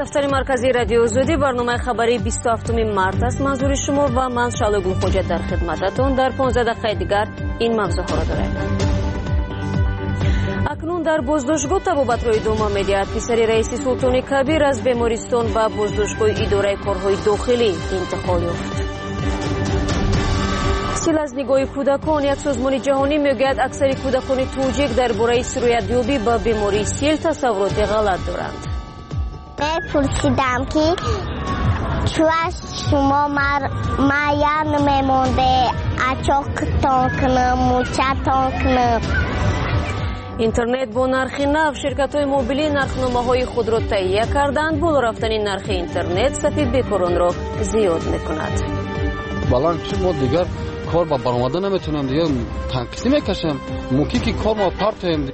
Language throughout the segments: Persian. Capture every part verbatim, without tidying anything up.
دفتر مرکزی رادیو آزادی برنامه خبری بیست و هفتم مارس است. منظور شما و من شالگل خوجت در خدمتتون. در پانزده دقیقه دیگر این موضوع ها را داریم. اکنون در بازداشتگاه طبابت روی دوم آمده. پسر رئیس سلطان کبیر از بیمارستان و بازداشتگاه اداره کارهای داخلی انتقال یافت. سیل از نگاه کودکان. یک سازمان جهانی میگوید اکثر کودکان توجیک درباره سرایت‌یابی با بیماری سیل تصورات غلط دارند. پرسیدم که چوش شما ماین میمونده اچاک تانکنم موچه تانکنم. اینترنت با نرخ نو. شرکت‌های موبیلی نرخنامه‌های خود را تهیه کردند. بالا رفتن نرخ اینترنت سفید بیکاران را زیاد می‌کند. بالان ما دیگر کار با برآمده نمیتونم دیگه تنقیسی میکشم. موکی که کار ما پارتیم.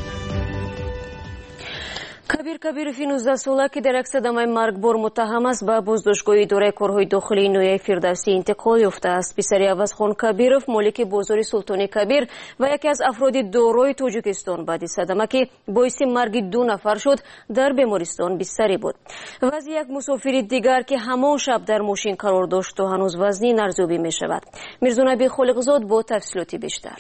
کبیر کبیرов نوزده ساله که در یک صدمه مرگبار متهم است به بازداشتگاه اداره کارهای داخلی نویه فردوسی انتقال یافته است. پسر عوضخان کبیرov مالک بازار سلطان کبیر و یکی از افراد دارای تاجیکستان بعد صدمه که باعث مرگ دو نفر شد در بیمارستان بستری بود. وضع یک مسافر دیگر که همان شب در ماشین قرار داشت و هنوز وزنی ارزیابی می شود. میرزا نبی خالقزاد با تفصیلات بیشتر.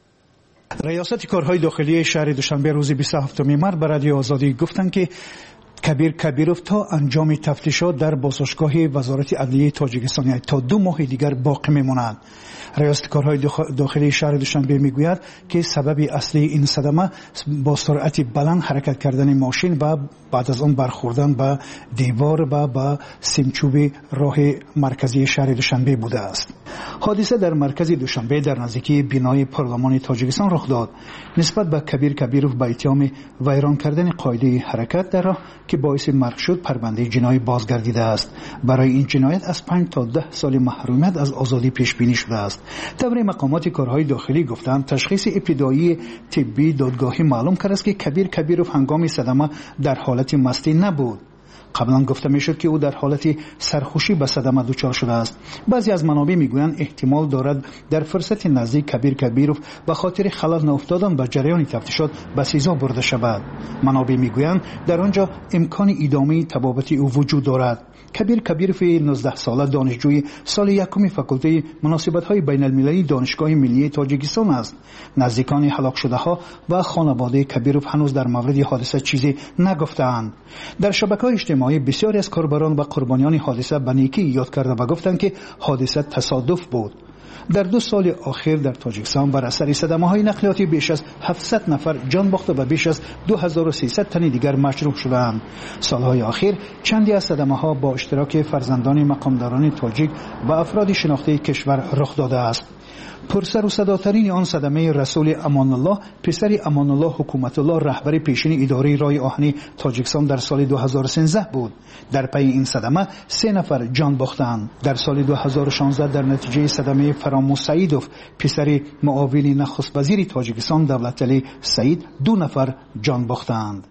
ریاست کارهای داخلی شهر دوشنبه روز بیست و هفتم مارس به رادیو آزادی گفتند که کبیر کبیرov تا انجام تفتیشات در بازداشتگاه وزارت عدلیه تاجیکستان تا دو ماه دیگر باقی میماند. ریاست کارهای داخلی شهر دوشنبه میگوید که سبب اصلی این صدمه با سرعت بلند حرکت کردن ماشین و بعد از آن برخوردن به دیوار و به سیمچوب راه مرکزی شهر دوشنبه بوده است. حادثه در مرکز دوشنبه در نزدیکی بنای پارلمان تاجیکستان رخ داد. نسبت به کبیر کبیرov به اتهام ویران کردن قاعده حرکت در راه که باعث مرگ شد پرونده جنایی بازگردیده است. برای این جنایت از پنج تا ده سال محرومیت از آزادی پیش بینی شده است. طبری مقامات کارهای داخلی گفتند تشخیص ابتدایی طبی دادگاهی معلوم کرد است که کبیر کبیرov هنگام صدمه در حالت مستی نبود. قبلا گفته میشد که او در حالت سرخوشی به صدمه دچار شده است. بعضی از منابع میگویند احتمال دارد در فرصت نزدیک کبیر کبیرov به خاطر خلل نیفتادن به جریان تفتیشات به سزا برده شود. منابع میگویند در آنجا امکان ادامه طبابتی او وجود دارد. کبیر کبیرov نوزده ساله دانشجوی سال یکم فاکولته مناسبت‌های بین‌المللی دانشگاه ملی تاجیکستان است. نزدیکان هلاک شده ها و خانواده کبیرov هنوز در مورد حادثه چیزی نگفتند. در شبکه‌های اجتماعی بسیاری از کاربران و قربانیان حادثه به نیکی یاد کرده و گفتند که حادثه تصادف بود. در دو سال اخیر در تاجیکستان بر اثر صدمه‌های نقلیاتی بیش از هفتصد نفر جان باخته و بیش از دو هزار و سیصد تن دیگر مجروح شدند. سالهای اخیر چندی از صدمه‌ها با اشتراک فرزندان مقامداران تاجیک و افراد شناخته کشور رخ داده است. پرسر و صداترین آن صدمه رسول امان الله پسر امان الله حکومت الله رهبر پیشین اداره رای آهنی تاجیکستان در سال دو هزار و سیزده بود. در پی این صدمه سه نفر جان باختند. در سال دو هزار و شانزده در نتیجه صدمه فراموش سعیدوف پسر معاون نخست وزیر تاجیکستان دولتعلی سعید دو نفر جان باختند.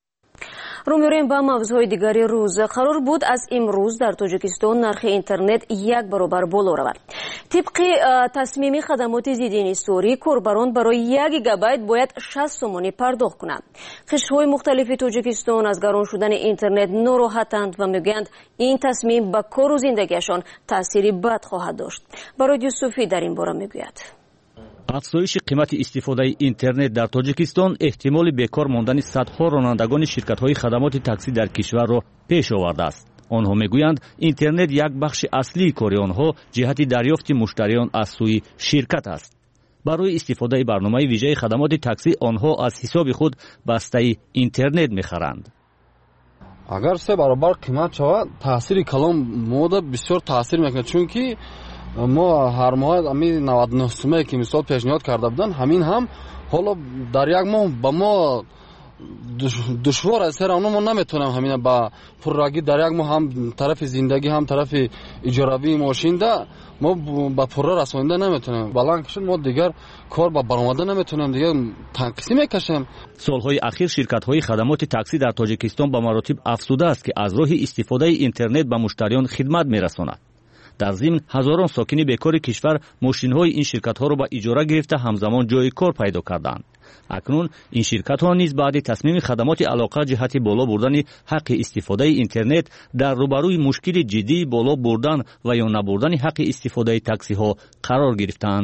رو می‌ریم به موضوع دیگری روز. قرار بود از امروز در تاجیکستان نرخ اینترنت یک برابر بالا رود. طبق تصمیم خدمات ضد سوری کاربران برای یک گیگابایت باید شصت تومان پرداخت کنند. قشرهای مختلف تاجیکستان از گران شدن اینترنت ناراحتند و میگویند این تصمیم به کار و زندگیشان تأثیری بد خواهد داشت. برای یوسفی در این باره میگوید. افزایش قیمت استفاده اینترنت در تاجیکستان احتمال بیکار ماندن صدها رانندگان شرکت‌های خدمات تاکسی در کشور را پیش آورده است. آنها میگویند اینترنت یک بخش اصلی کار آنها جهت دریافت مشتریان از سوی شرکت است. برای استفاده برنامه ویژه خدمات تاکسی آنها از حساب خود بسته اینترنت می‌خرند. اگر سه برابر قیمت شود تاثیر کلان مودا بسیار تاثیر میکنه، چون که ما هر ماه همین نود و نه سومه که مثال پیشنهاد کرده بودن همین هم حالا در یک ماه با ما دشوار است. سر ما نمیتونم همین با پرراگی در یک ماه هم طرف زندگی هم طرف اجاره ماشین ده ما با پررا رسونده نمیتونیم. بلان کشن ما دیگر کار با برآمده نمیتونیم دیگه تنقیسی میکشیم. سالهای اخیر شرکت‌های خدمات تاکسی در تاجیکستان به مراتب افزوده است که از راه استفاده اینترنت به مشتریان خدمت میرساند. در ضمن هزاران ساکن بیکار کشور ماشین‌های این شرکت‌ها را به اجاره گرفته همزمان جای کار پیدا کردند. акнун ин ширкатҳо низ баъди тасмими хадамоти алоқа ҷиҳати боло бурдани ҳаққи истифодаи интернет дар рӯбарӯи мушкили ҷиддии боло бурдан ва ё набурдани ҳаққи истифодаи таксиҳо қарор гирифтаанд.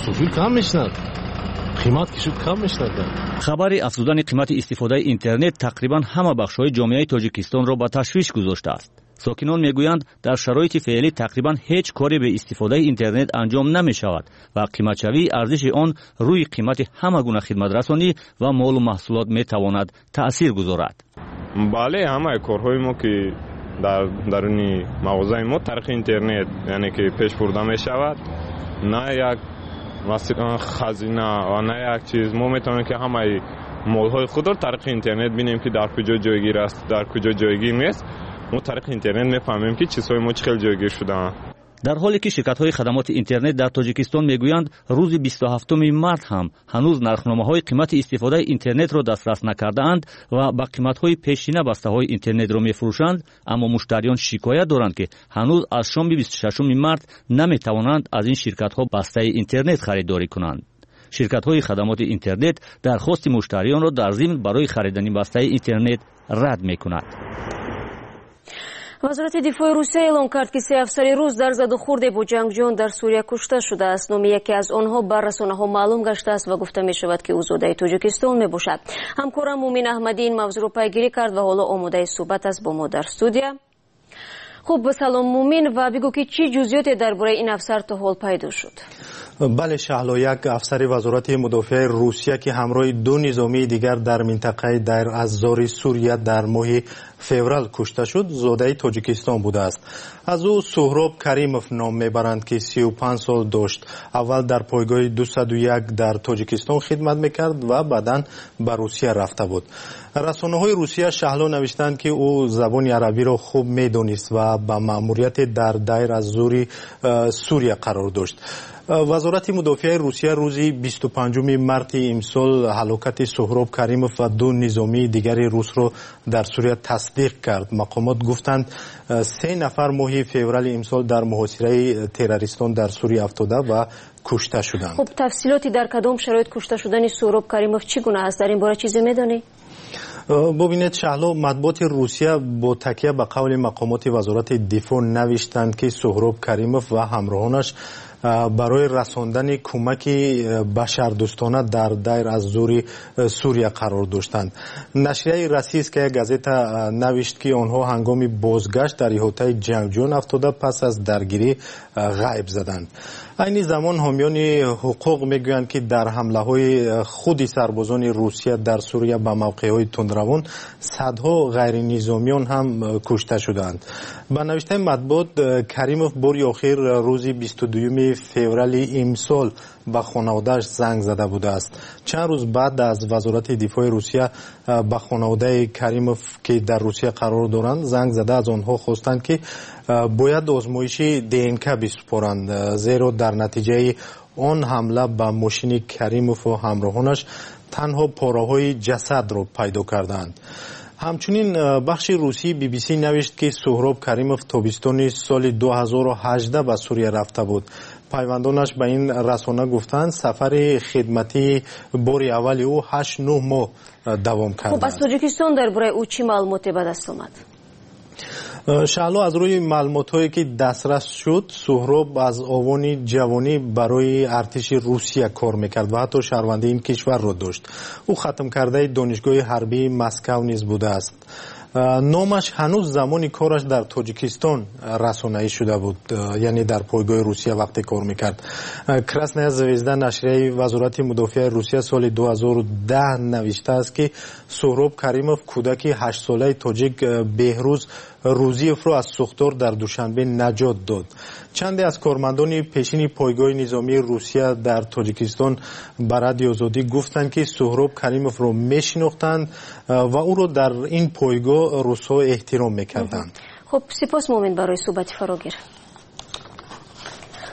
хабари афзудани қимати истифодаи интернет тақрибан ҳама бахшҳои ҷомеаи тоҷикистонро ба ташвиш гузоштааст. сокинон мегӯянд дар шароити феълӣ тақрибан ҳеҷ коре бе истифодаи интернет анҷом намешавад ва қиматшавии арзиши он рӯи қимати ҳама гуна хидматрасонӣ ва молу маҳсулот метавонад таъсир гузорад. бале ҳамаи корҳои мо ки дар даруни мағозаи мо тариқи интернет яъне ки пеш бурда мешавад, на як хазина ва на як чиз мо метавонем ки ҳамаи молҳои худро тариқи интернет бинем ки дар куҷо ҷойгир аст, дар куҷо ҷойгир нест. мо тариқи интернет мефаҳмем ки чизҳои мо чӣ хел ҷойгир шудаанд. дар ҳоле ки ширкатҳои хадамоти интернет дар тоҷикистон мегӯянд рӯзи бисту ҳафтуми март ҳам ҳанӯз нархномаҳои қимати истифодаи интернетро дастрас накардаанд ва ба қиматҳои пешина бастаҳои интернетро мефурӯшанд, аммо муштариён шикоят доранд ки ҳанӯз аз шоми бисту шашуми март наметавонанд аз ин ширкатҳо бастаи интернет харидорӣ кунанд. ширкатҳои хадамоти интернет дархости муштариёнро дар зимн барои харидани бастаи интернет рад мекунад. вазорати дифои русия эълон кард ки се афсари рус дар заду хурде бо ҷангҷӯён дар сурия кушта шудааст. номи яке аз онҳо бар расонаҳо маълум гаштааст ва гуфта мешавад ки ӯ зодаи тоҷикистон мебошад. ҳамкорам мумин аҳмадӣ ин мавзӯъро пайгирӣ кард ва ҳоло омодаи суҳбат аст бо мо дар студия. хуб, салом мумин, ва бигӯ ки чӣ ҷузъиёте дар бораи ин афсар то ҳол пайдо шуд? бале шаҳло, як афсари вазорати мудофиаи русия ки ҳамроҳи ду низомии дигар дар минтақаи Дайр аз-Зори Сурия дар моҳи феврал кушта шуд, зодаи тоҷикистон будааст. аз ӯ Суҳроб Каримов ном мебаранд ки сию панҷ сол дошт. аввал дар пойгоҳи дусаду як дар тоҷикистон хидмат мекард ва баъдан ба Русия рафта буд. расонаҳои Русия шаҳло навиштанд ки ӯ забони арабиро хуб медонист ва ба маъмурияте дар Дайр аз-Зори Сурия қарор дошт. вазорати мудофиаи русия рӯзи бисту панҷуми марти имсол ҳалокати Суҳроб Каримов ва ду низомии дигари русро дар Сурия тасдиқ кард. мақомот гуфтанд се нафар моҳи феврали имсол дар муҳосираи террористон дар Сурия афтода ва кушта шуданд. хуб, тафсилоти дар кадом шароит кушта шудани Суҳроб Каримов чӣ гуна аст? дар ин бора чизе медонӣ? бубинед шаҳло, матбуоти русия бо такя ба қавли мақомоти вазорати дифоъ навиштанд ки Суҳроб Каримов ва ҳамроҳонаш барои расондани кӯмаки башардӯстона дар Дайр аз-Зори Сурия қарор доштанд. нашрияи Российская газета навишт ки онҳо ҳангоми бозгашт дар иҳотаи ҷангҷӯён афтода пас аз даргирӣ ғайб заданд. айни замон ҳомиёни ҳуқуқ мегӯянд ки дар ҳамлаҳои худи сарбозони Русия дар Сурия ба мавқеъҳои тундравон садҳо ғайринизомиён ҳам кушта шуданд. ба навиштаи матбуот, Каримов бори охир рӯзи бисту дуюми феврали имсол ба хонаводааш занг зада будааст. чанд рӯз баъд аз вазорати дифои русия ба хонаводаи Каримов ки дар Русия қарор доранд занг зада аз онҳо хостанд ки бояд озмоиши ДНК бисупоранд, зеро дар натиҷаи он ҳамла ба мошини Каримову ҳамроҳонаш танҳо пораҳои ҷасадро пайдо карданд. ҳамчунин бахши русии би би си навишт ки Суҳроб Каримов тобистони соли ду ҳазору ҳаждаҳ ба Сурия рафта буд. пайвандонаш ба ин расона гуфтанд сафари хидматии бори аввали ӯ ҳашт нӯҳ моҳ давом кард. хуб, аз Тоҷикистон дар бораи ӯ чӣ маълумоте ба даст омад? шаҳло, аз рӯи маълумотҳое ки дастрас шуд, Суҳроб аз овони ҷавонӣ барои артиши Русия кор мекард ва ҳатто шаҳрвандии ин кишварро дошт. ӯ хатмкардаи донишгоҳи ҳарбии Маскав низ будааст. номаш ҳанӯз замони кораш дар Тоҷикистон расонаӣ шуда буд, яъне дар пойгоҳи Русия вақте кор мекард. Красная звезда нашрияи вазорати мудофиаи Русия соли ду ҳазору даҳ навиштааст ки Суҳроб Каримов кӯдаки ҳаштсолаи тоҷик Беҳрӯз Рӯзиевро аз сӯхтор дар Душанбе наҷот дод. чанде аз кормандони пешини пойгоҳи низомии Русия дар Тоҷикистон ба Радиои Озодӣ гуфтанд ки Суҳроб Каримовро мешинохтанд ва ӯро дар ин пойгоҳ русҳо эҳтиром мекарданд. хуб, сипос Мумин барои суҳбати фарогир.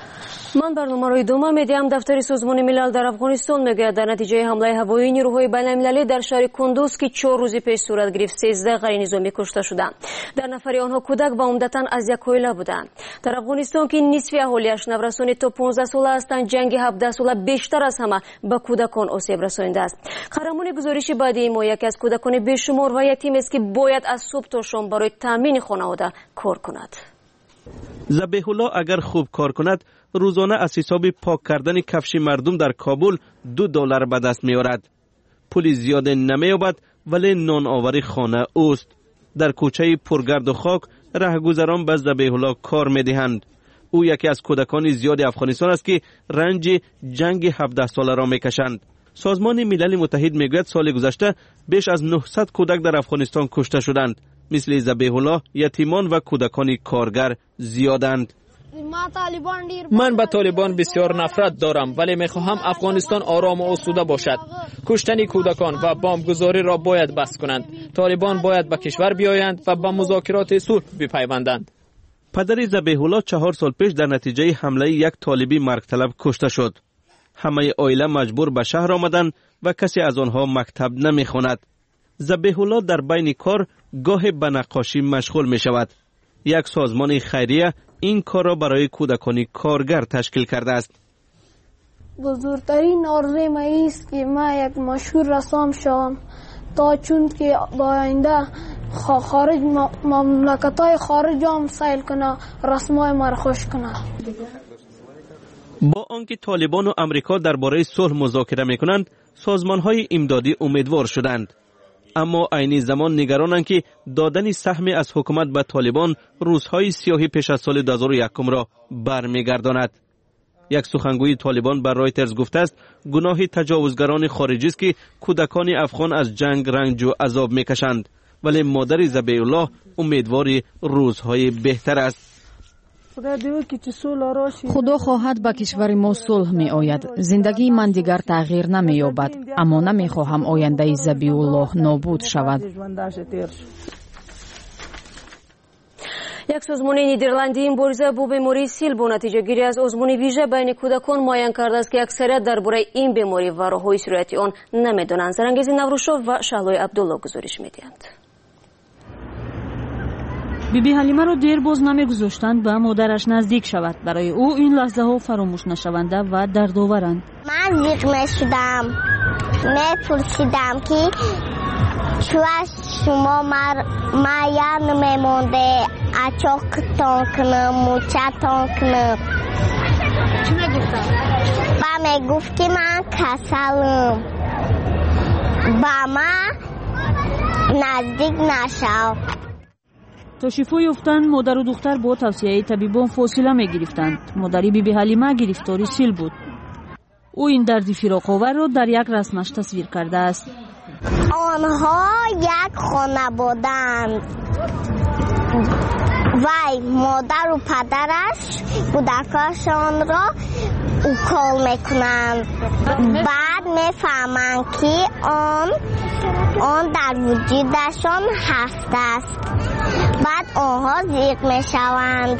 من برنامه رو ادامه میدیم. دفتر سازمان ملل در افغانستان میگوید در نتیجه حمله هوایی نیروهای بین‌المللی در شهر کندوز که چهار روز پیش صورت گرفت سیزده غیر نظامی کشته شدند. در نفر آنها کودک و عمدتاً از یک عائله بودند. در افغانستان که نصف اهالیش نورسان تا پانزده ساله هستند، جنگ هفده ساله بیشتر از همه به کودکان آسیب رسانیده است. قهرمان گزارش بعدی ما یکی از کودکان بیشمار و یتیم است که باید از صبح تا شام برای تامین خانواده کار کند. ذبیح الله اگر خوب کار کند روزانه از حساب پاک کردن کفش مردم در کابل دو دلار به دست می‌آورد. پول زیاد نمی‌یابد ولی نان آوری خانه اوست. در کوچه پرگرد و خاک رهگذران به ذبیح الله کار می‌دهند. او یکی از کودکان زیاد افغانستان است که رنج جنگ هفده ساله را می‌کشند. سازمان ملل متحد میگوید سال گذشته بیش از نهصد کودک در افغانستان کشته شدند. مثل ذبیح الله یتیمان و کودکان کارگر زیادند. من به طالبان بسیار نفرت دارم ولی میخواهم افغانستان آرام و آسوده باشد. کشتن کودکان و بمبگذاری را باید بس کنند. طالبان باید به کشور بیایند و به مذاکرات صلح بپیوندند. پدر ذبیح الله چهار سال پیش در نتیجه حمله یک طالبی مرگ طلب کشته شد. همه عائله مجبور به شهر آمدند و کسی از آنها مکتب نمیخواند. ذبیح الله در بین کار گاه به نقاشی مشغول می شود. یک سازمان خیریه این کار را برای کودکان کارگر تشکیل کرده است. بزرگترین آرزوی من است که من یک مشهور رسام شوم تا چون که با آینده خارج مملکت‌های خارج هم سیل کنه رسمای ما را خوش کنه. با آنکه طالبان و امریکا درباره صلح مذاکره میکنند، سازمان‌های امدادی امیدوار شدند. اما عین زمان نگرانند که دادن سهمی از حکومت به طالبان روزهای سیاهی پیش از سال دو هزار و یک را برمیگرداند. یک سخنگوی طالبان بر رایترز گفته است گناه تجاوزگران خارجی است که کودکان افغان از جنگ رنج و عذاب میکشند، ولی مادر ذبیح الله امیدوار روزهای بهتر است. خدا خواهد به کشور ما صلح می آید. زندگی من دیگر تغییر نمی یابد، اما نمی خواهم آینده ذبیح الله نابود شود. یک سازمان نیدرلندی مبارزه با بیماری سیل با نتیجه گیری از آزمون ویژه بین کودکان معین کرده است که اکثریت درباره این بیماری و راه‌های سرایت آن نمی‌دانند. زرنگیز نوروشov و شهلای عبدالله گزارش می‌دهند. بیبی حلیمه رو دیر باز نمیگذاشتند به مادرش نزدیک شود. برای او این لحظه ها فراموش نشونده و دردآورند. من زیغمه شدم. میپرسیدم که چرا شما مایا نمیمونده اچاکتان کنم موچتان کنم. چی میگفتم؟ با میگفت که من کسلم با من نزدیک نشو. تا شفای یافتن مادر و دختر با توصیه طبیبان فاصله می گرفتند. مادری بیبی حلیمه گرفتاری سیل بود. او این درد فراق‌آور را در یک رسمش تصویر کرده است. آنها یک خانه بودند. وای مادر و پدرش کودکاشان را اوکال میکنند. بعد میفهمند که آن آن در وجودشان هفت است. بعد آنها زیغ میشوند.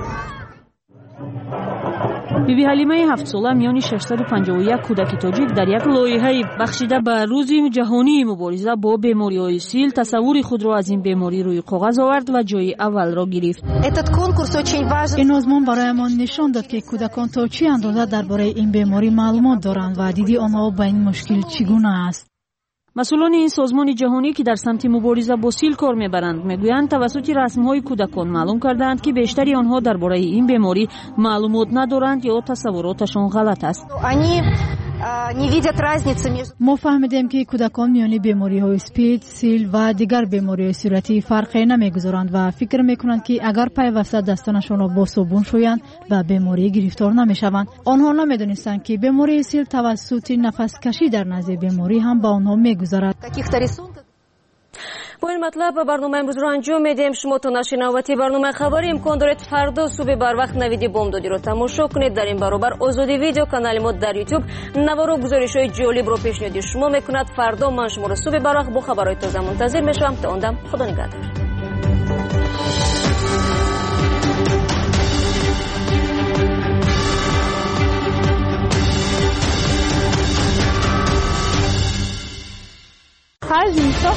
بیبی حلیمه هفت ساله میان ششصد و پنجاه و یک کودک تاجیک در یک لایحه بخشیده به روز جهانی مبارزه با بیماری‌های سیل تصور خود را از این بیماری روی کاغذ آورد و جای اول را گرفت. این آزمون برایمان نشان داد که کودکان تا چه اندازه درباره این بیماری معلومات دارند و دیدی آنها با این مشکل چگونه است. مسئولان این سازمان جهانی که در سمت مبارزه با سیل کار میبرند میگویند توسط رسم‌های کودکان معلوم کردند که بیشتری آنها درباره این بیماری معلومات ندارند یا تصوراتشان غلط است. ما فهمیدیم که کودکان میان بیماری های اسپید، سیل و دیگر بیماری صورتی فرقی نمیگذارند و فکر میکنند که اگر پیوسته دستانشان را با صابون شویند و بیماری گرفتار نمیشوند. آنها نمیدانستند که بیماری سیل توسط نفس کشی در نزد بیماری هم با آنها میگذرد. با این مطلب برنامه امروز رو انجام میدیم. شما تا نشنواتی برنامه خبری امکان دارید فردا صبح بر وقت نوید بامدادی رو تماشا کنید. در این برابر آزادی ویدیو کانال ما در یوتیوب نوارو گزارش‌های جالب رو پیشنهاد شما میکند. فردا من شما رو صبح بر وقت با خبرهای تازه منتظر میشم. تا اون دم خدا نگهدار.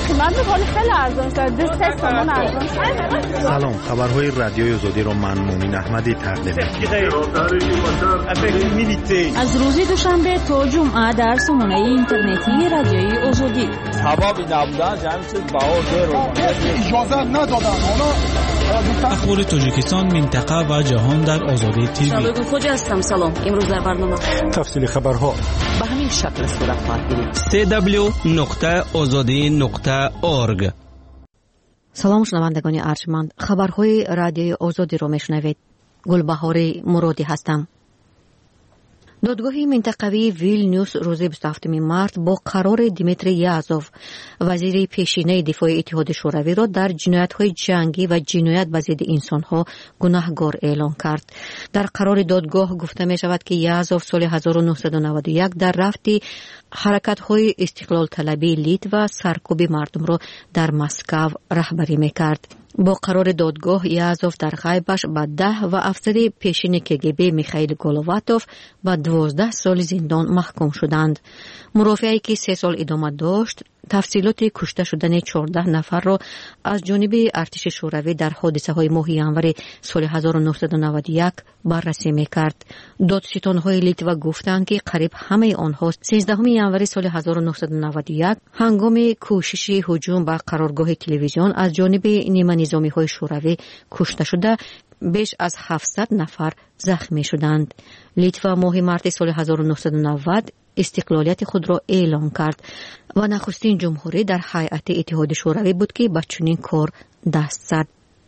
قیمت خیلی خیلی ارزان شد. سه تومن ارزان شد. سلام، خبرهای رادیوی آزادی رو من مومین احمدی تقدیم می‌کنم. از روز دوشنبه تا جمعه در سامانه اینترنتی رادیوی آزادی. هوا نبودن جمع شد بهار اجازه ندادن. اخبار تاجیکستان، منطقه و جهان در آزادی تیوی. شبکه خوجا هستم. سلام. امروز در برنامه تفصیل خبرها به همین شکل صورت خواهد گرفت. سی دبلیو نقطه آزادی نقطه اورگ. سلام شنوندگان ارجمند، خبرهای رادیوی آزادی رو میشنوید. گلبهاری مرادی هستم. دادگاه منطقوی ویلنیوس روز بیست و هفتم مارس با قرار دیمیتری یازوف، وزیر پیشینه دفاع اتحاد شوروی را در جنایت‌های جنگی و جنایت به ضد انسان‌ها گناهکار اعلام کرد. در قرار دادگاه گفته می شود که یازوف سال هزار و نهصد و نود و یک در رفتی حرکت‌های استقلال طلبی لیتو و سرکوب مردم را در مسکو رهبری می‌کرد. با قرار دادگاه یازوف در غیبش به ده و افسر پیشین کگبی میخائیل گولواتوف به دوازده سال زندان محکوم شدند. مرافعی که سه سال ادامه داشت تفصیلات کشته شدن چهارده نفر را از جانب ارتش شوروی در حادثه های ماه ینور سال هزار و نهصد و نود و یک بررسی میکرد. دادستان‌های لیتوا گفتند که قریب همه آنها سیزدهم ینور سال هزار و نهصد و نود و یک هنگام کوشش هجوم به قرارگاه تلویزیون از جانب نیمه نظامی های شوروی کشته شده، بیش از هفتصد نفر زخمی شدند. لیتوا ماه مارس سال هزار و نهصد و نود استقلالیت خود را اعلام کرد و نخستین جمهوری در هیئت اتحاد شوروی بود که به چنین کار دست زد.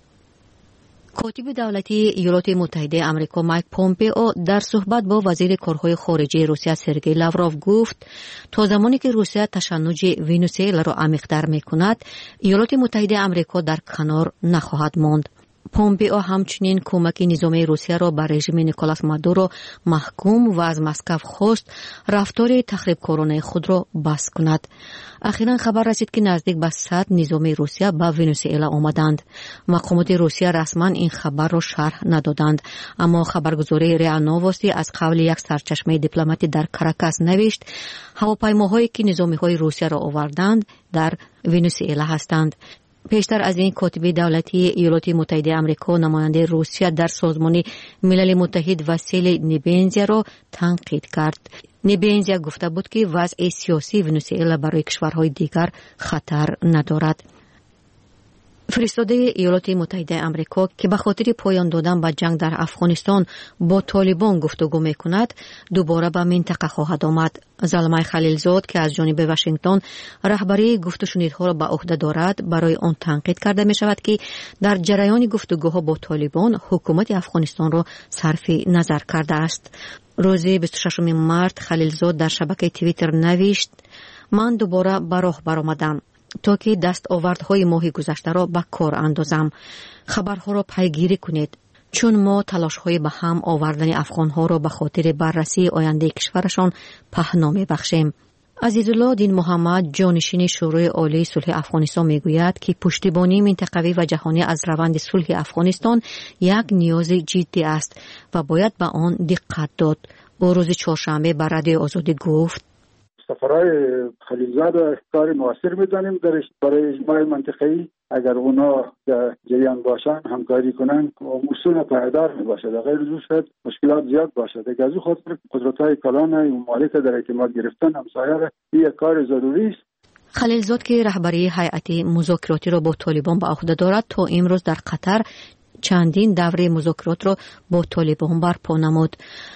کاتب دولتی ایالات متحده آمریکا مایک پومپئو در صحبت با وزیر کارهای خارجه روسیه سرگئی لاوروف گفت تا زمانی که روسیه تشنج ونزوئلا را عمیق‌تر می‌کند، ایالات متحده آمریکا در کنار نخواهد ماند. پومپئو همچنین کمک نظامی روسیه را به رژیم نیکولاس مادورو محکوم و از مسکو خواست رفتار تخریبکارانه خود را بس کند. اخیراً خبر رسید که نزدیک به صد نظامی روسیه به ونزوئلا آمدند. مقامات روسیه رسما این خبر را شرح ندادند، اما خبرگزاری ریا نووستی از قول یک سرچشمه دیپلماتی در کاراکاس نوشت هواپیماهایی که نظامی‌های روسیه را آوردند در ونزوئلا هستند. پیشتر از این کاتب دولتی ایالات متحده آمریکا نماینده روسیه در سازمان ملل متحد واسیل نبنزیا را تنقید کرد. نبنزیا گفته بود که وضع سیاسی ونزوئلا برای کشورهای دیگر خطر ندارد. فرستاده ایالات متحده آمریکا که به خاطر پایان دادن به جنگ در افغانستان با طالبان گفتگو میکند، دوباره به منطقه خواهد آمد. زلمه خلیلزاد که از جانب واشنگتن رهبری گفت و شنیدها را به عهده دارد، برای آن تنقید کرده می شود که در جریان گفتگوها با طالبان حکومت افغانستان را صرف نظر کرده است. روز بیست و ششم مارس خلیلزاد در شبکه توییتر نوشت من دوباره به راه برآمدم تا که دستاوردهای ماه گذشته را به کار اندازم. خبرها را پیگیری کنید، چون ما تلاش‌های به هم آوردن افغان‌ها را به خاطر بررسی آینده کشورشان پهنا می‌بخشیم. عزیزالله دین محمد جانشین شورای عالی صلح افغانستان میگوید که پشتیبانی منطقوی و جهانی از روند صلح افغانستان یک نیاز جدی است و باید به آن دقت داد. او روز چهارشنبه بر رادیو آزادی گفت سفرهای خلیلزاد را کار موثر می‌دانیم برای اجماع منطقه‌ای. اگر اونا در جریان باشن، همکاری کنن، اصول پایدار میباشد. غیر از اون شاید مشکلات زیاد باشد. اگر از خاطر قدرت‌های کلان و ممالک در اعتماد گرفتن همسایه را یک کار ضروری است. خلیلزاد که رهبری هیئت مذاکراتی را با طالبان به عهده دارد، تا امروز در قطر چندین دوره مذاکرات را با طالبان برپا نمود.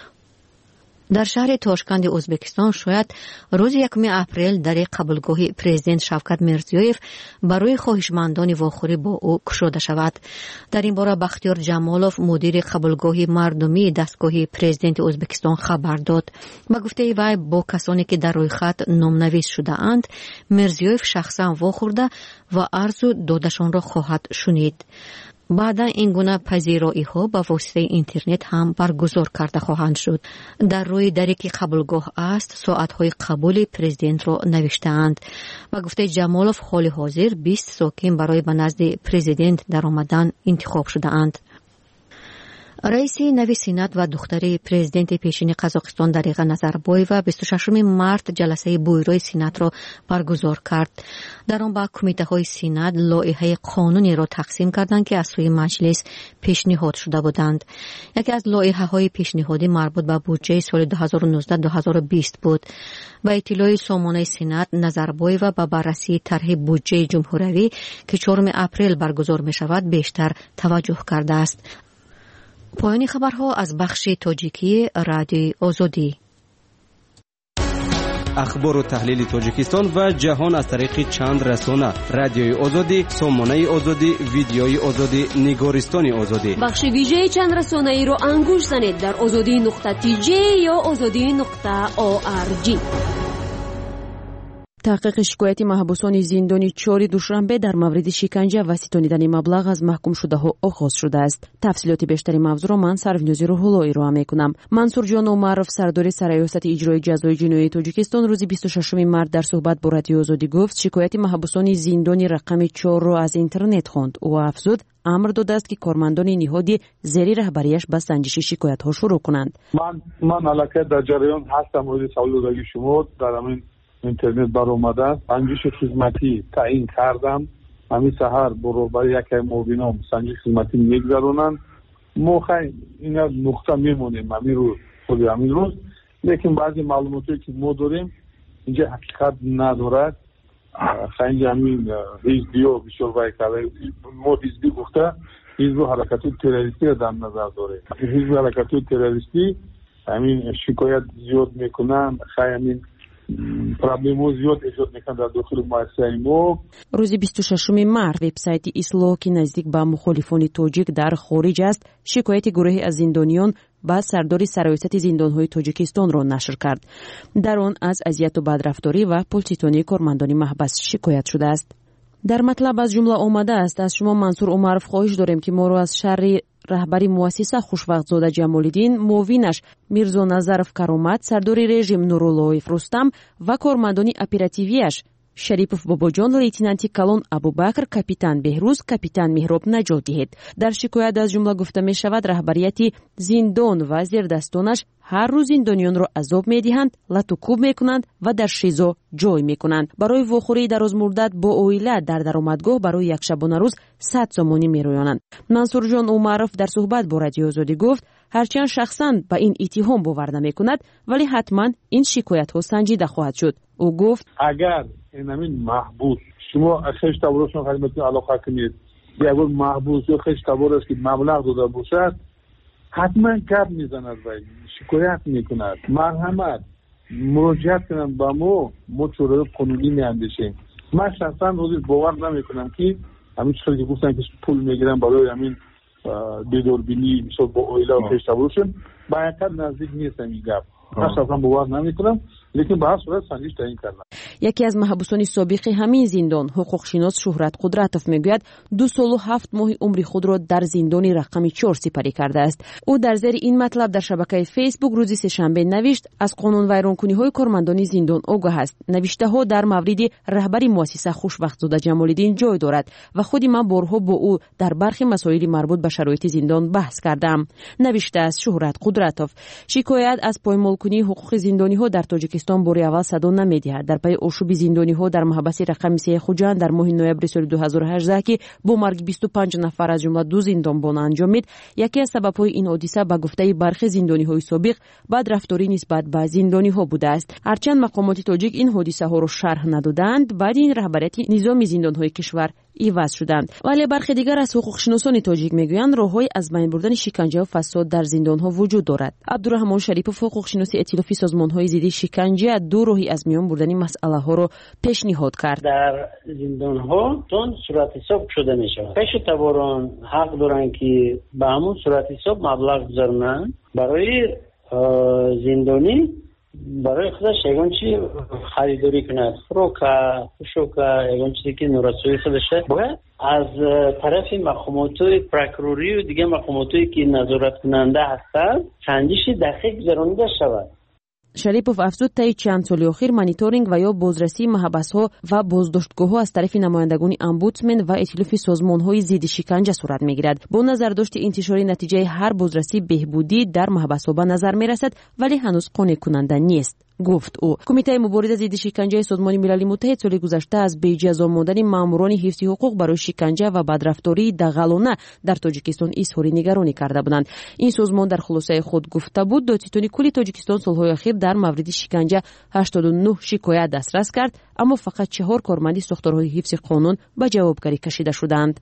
در شهر تاشکند ازبکستان شاید روز یکم اپریل در قبولگاه پرزیدنت شوکت میرزیویف برای خواهشمندان واخوری با او گشوده شود. در این باره بختیار جمالوف مدیر قبولگاه مردمی دستگاه پرزیدنت ازبکستان خبر داد. با گفته وی با کسانی که در روی خط نامنویس شده اند میرزیویف شخصا واخورده و عرض دادشان را خواهد شنید. بعدا این گونه پذیرایی ها با واسطه اینترنت هم برگزار کرده خواهند شد. در روی دری که قبولگاه است ساعت های قبول پرزیدنت را نوشته‌اند و گفته جمالوف حال حاضر بیست ساکن برای به نزد پرزیدنت در آمدن انتخاب شده اند. رئیس نوی سینات و دختر پرزیدنت پیشین قزاقستان دریغه نظربایووا بیست و ششم مارت جلسه بویروی سینات را برگزار کرد. در آن با کمیته های سینات لایحه قانونی را تقسیم کردند که از سوی مجلس پیشنهاد شده بودند. یکی از لایحه های پیشنهادی مربوط به بودجه سال دو هزار و نوزده دو هزار و بیست بود. با اطلاع سامانه سینات نظربایووا با بررسی طرح بودجه جمهوری که چهارم اپریل برگزار می شود بیشتر توجه کرده است. پایان خبرها از بخش تاجیکی رادیوی آزادی. اخبار و تحلیل تاجیکستان و جهان از طریق چند رسانه: رادیوی آزادی، سامانه آزادی، ویدیوی آزادی، نگارستان آزادی. بخش ویژه چند رسانه ای را انگوش زنید در آزادی نقطه تی جی یا آزادی نقطه او آر جی. تحقیق شکایت محبوسان زندانی چهار دوشنبه در مورد شکنجه و ستانیدن مبلغ از محکوم شده ها آغاز شده است. تفصیلات بیشتری موضوع را من سرونیوز روح‌الله ارائه می‌کنم. منصور جان عمرов سردار سرایست اجرای جزای جنایی تاجیکستان روز بیست و ششم مارت در صحبت با رادیو آزادی گفت شکایت محبوسان زندانی رقم چهار را از اینترنت خواند. او افزود امر داده است که کارمندان نهادی زیر رهبریش به سنجش شکایت ها شروع کنند. من من علاقه در جریان هستم. مورد سوال شما در همین اینترنت بر اومده است. سنجش خدمتی تعیین کردم. همین سحر برابر یکی مبینام سنجش خدمتی میگذرونن. ما خیلی این نقطه میمونیم همین روز خود همین روز، لیکن بعضی معلوماتی که ما داریم اینجا حقیقت ندارد. خیلی همین حزبی ها بسیار باید کرده. ما حزبی گفته حزب حرکت تروریستی در نظر داره. حزب حرکت تروریستی همین شکایت زیاد میکنن. خیلی همین پرابلم‌ها زیاد ایجاد میکنن در داخل مؤسسه ما. روز بیست و ششم مارت وبسایت اصلاح که نزدیک به مخالفان تاجیک در خارج است شکایت گروهی از زندانیان با سردار سرایست زندان‌های تاجیکستان را نشر کرد. در آن از اذیت و بدرفتاری و پلتیتانی کارمندان محبس شکایت شده است. در مطلب از جمله آمده است از شما منصور عمرов خواهش داریم که ما را از شر رهبری مؤسسه خوشوقت‌زاده جمال‌الدین، معاونش میرزا نظرов کرامت، سردار رژیم نوراللهیف رستم و کارمندان اپراتیویش شریپов باباجان، لیتنانتی کلان ابوبکر، کاپیتان بهروز، کاپیتان مهراب نجات دهید. در شکایت از جمله گفته می شود رهبریت زندان و زیردستانش هر روز زندانیان را عذاب می دهند، لط و کوب می کنند و در شیزا جای می کنند. برای واخوری دراز مدت با عائله در درآمدگاه برای یک شبانه روز صد سومانی می رویانند. منصور جان عمرов در صحبت با رادیو آزادی گفت هرچند شخصا به این اتهام باور نمی کند ولی حتما این شکایت ها سنجیده خواهد شد. او گفت اگر این همین محبوس شما خیش تبارشون خدمتی علاقه کنید یا اگر محبوس یا خیش تبارش که مبلغ داده باشد حتما کپ میزند و شکایت میکند. مرحمت مراجعت کنند با ما ما چوره قانونی میاندیشیم. من شخصا روزی باور نمیکنم که همین چیزی که گفتن که پول میگیرن برای همین دیداربینی مثلا با اویلا و خیش تبارشون باید نزدیک نیستم این گپ. من شخصا باور نمیکنم لیکن به هر صورت سنجش تعیین کردن. یکی از محبوسان سابق همین زندان حقوقشناس شهرت قدرتوف میگوید دو سال و هفت ماه عمر خود را در زندان رقم چهار سپری کرده است. او در زیر این مطلب در شبکه فیسبوک روز سه‌شنبه نوشت از قانون ویرانکنی های کارمندان زندان آگاه است. نوشته ها در مورد رهبری مؤسسه خوشوقت‌زاده جمال‌الدین جای دارد و خودی من بارها با او در برخی مسائل مربوط به شرایط زندان بحث کردم. نوشته است شهرت قدرتوف. شکایت از پایمالکنی حقوق زندانی ها در تاجیکستان باری اول صدا نمی‌دهد. در پی آشوب زندانی ها در محبس رقم سه خوجند در ماه نوامبر سال دو هزار و هجده که با مرگ بیست و پنج نفر از جمله دو زندانبان انجامید، یکی از سبب‌های این حادثه به گفته برخی زندانی‌های سابق بدرفتاری نسبت به زندانی‌ها بوده است. هرچند مقامات تاجیک این حادثه ها را شرح ندادند، بعد این رهبریت نظام زندان‌های کشور ایواز شدند. ولی برخی دیگر از حقوقشناسان تاجیک میگویند راه‌های از بین بردن شکنجه و فساد در زندان‌ها وجود دارد. عبدالرحمن شریپov حقوقشناس ائتلاف سازمان‌های ضد شکنجه دو راهی از میان بردن مسئله‌ها را پیشنهاد کرد. در زندان‌ها تون صورت حساب شده می‌شود. پیش تباران حق دارند که به همون صورت حساب مبلغ بذارن برای زندانی برای خودش یگان چی خریداری کند، خوراک، پوشاک، یگان چیزی که نورسوی خودشه باید از طرف مقامات پروکوروری و دیگه مقاماتی که نظارت کننده هستند سنجش دقیق گذرانیده شود. شریپوف افزود طی چند سال اخیر مانیتورینگ و یا بازرسی محبس‌ها و بازداشتگاه‌ها از طرف نمایندگان امبودسمن و ائتلاف سازمان‌های ضد شکنجه صورت می‌گیرد. با نظر داشت انتشار نتیجه هر بازرسی بهبودی در محبس‌ها به نظر می‌رسد ولی هنوز قانع کننده نیست. گفت او کمیته مبارزه ضد شکنجه سازمان ملل متحد سال گذشته از بی‌جزا ماندن ماموران حفظ حقوق برای شکنجه و بدرفتاری دغلانه در تاجیکستان اظهار نگرانی کرده بودند. این سازمان در خلاصه خود گفته بود دادستان کلی تاجیکستان سالهای اخیر در مورد شکنجه هشتاد و نه شکایت دسترس کرد، اما فقط چهار کارمند ساختارهای حفظ قانون به جوابگری کشیده شدند.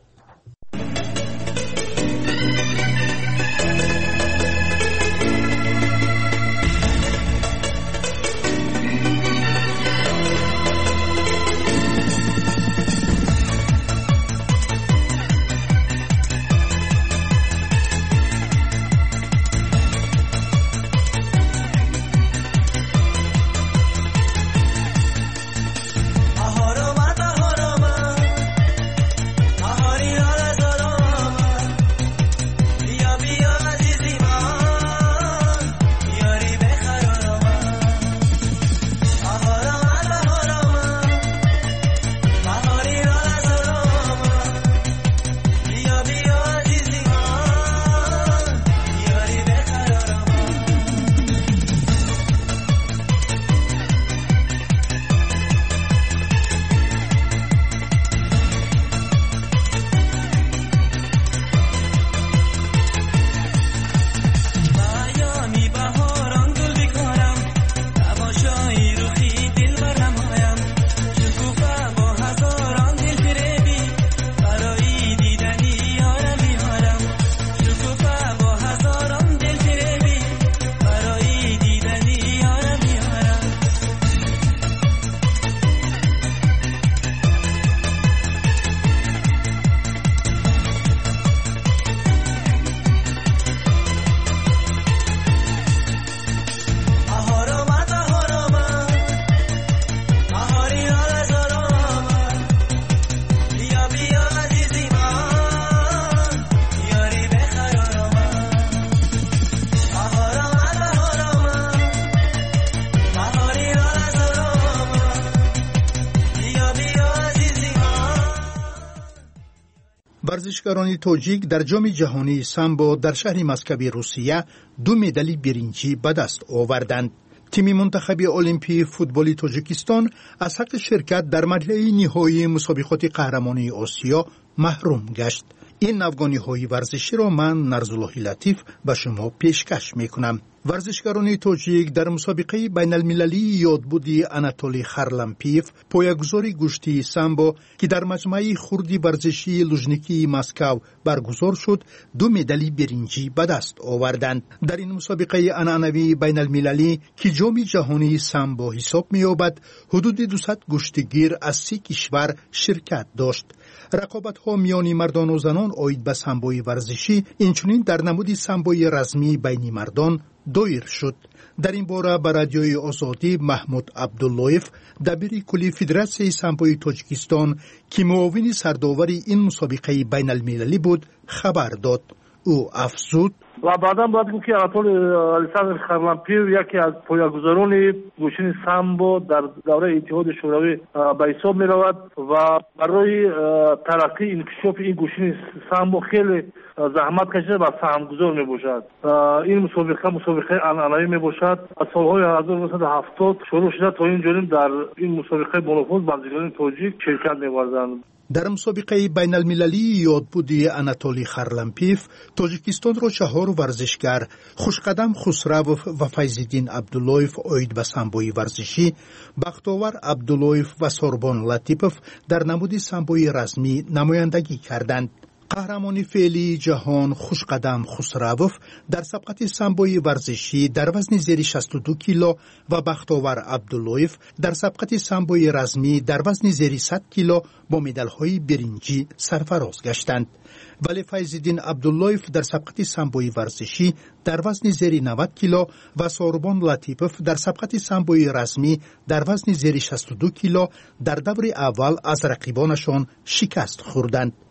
ورزشکاران تاجیک در جام جهانی سامبو در شهر مسکو روسیه دو مدال برنجی به دست آوردند. تیم منتخب المپی فوتبال تاجیکستان از حق شرکت در مرحله نهایی مسابقات قهرمانی آسیا محروم گشت. این افغانی‌های ورزشی را من نرزالله لطیف به شما پیشکش میکنم. ورزشکاران تاجیک در مسابقه بین المللی یادبودی آناتولی خارلامپیف پایه‌گذاری گشتی سامبو که در مجمع خردی ورزشی لوژنیکی مسکو برگزار شد دو مدال برنجی به دست آوردند. در این مسابقه عنعنوی بین المللی که جام جهانی سامبو حساب می‌یابد حدود دویست گشتگیر از سی کشور شرکت داشت. رقابت‌ها میان مردان و زنان آید به سامبوی ورزشی اینچنین در نمود سامبوی رسمی بین مردان دایر شد. در این باره به رادیوی آزادی محمود عبداللهیف دبیر کلی فدراسیون سامبوی تاجیکستان که معاون سرداور این مسابقه بین المللی بود خبر داد. او افزود و بعدا باید گفت که آناتول الکساندر خارلامپیو یکی از پایه‌گذاران گوشین سامبو در دوره اتحاد شوروی به حساب می‌رود و برای ترقی انکشاف این گوشین سامبو خیلی زحمت کشیده و سهمگذار میباشد. این مسابقه مسابقه عنعنوی میباشد. از سالهای هزار و نهصد و هفتاد شروع شده تا این جانب در این مسابقه بانفوذ بازیگران تاجیک شرکت می‌ورزند. در مسابقه بین المللی یادبودی آناتولی خارلامپیف تاجیکستان را چهار ورزشگر خوشقدم خسروف و فیض‌الدین عبداللهیف آید به سامبوی ورزشی، بختاور عبداللهیف و سوربان لطیپوف در نمود سامبوی رسمی نمایندگی کردند. قهرمان فعلی جهان خوشقدم خسروف در سبقت سامبوی ورزشی در وزن زیر شصت و دو کیلو و بختاور عبداللهیف در سبقت سامبوی رسمی در وزن زیر صد کیلو با مدال‌های برنجی سرفراز گشتند. ولی فیض‌الدین عبداللهیف در سبقت سامبوی ورزشی در وزن زیر نود کیلو و سوربان لطیپوف در سبقت سامبوی رسمی در وزن زیر شصت و دو کیلو در دور اول از رقیبانشان شکست خوردند.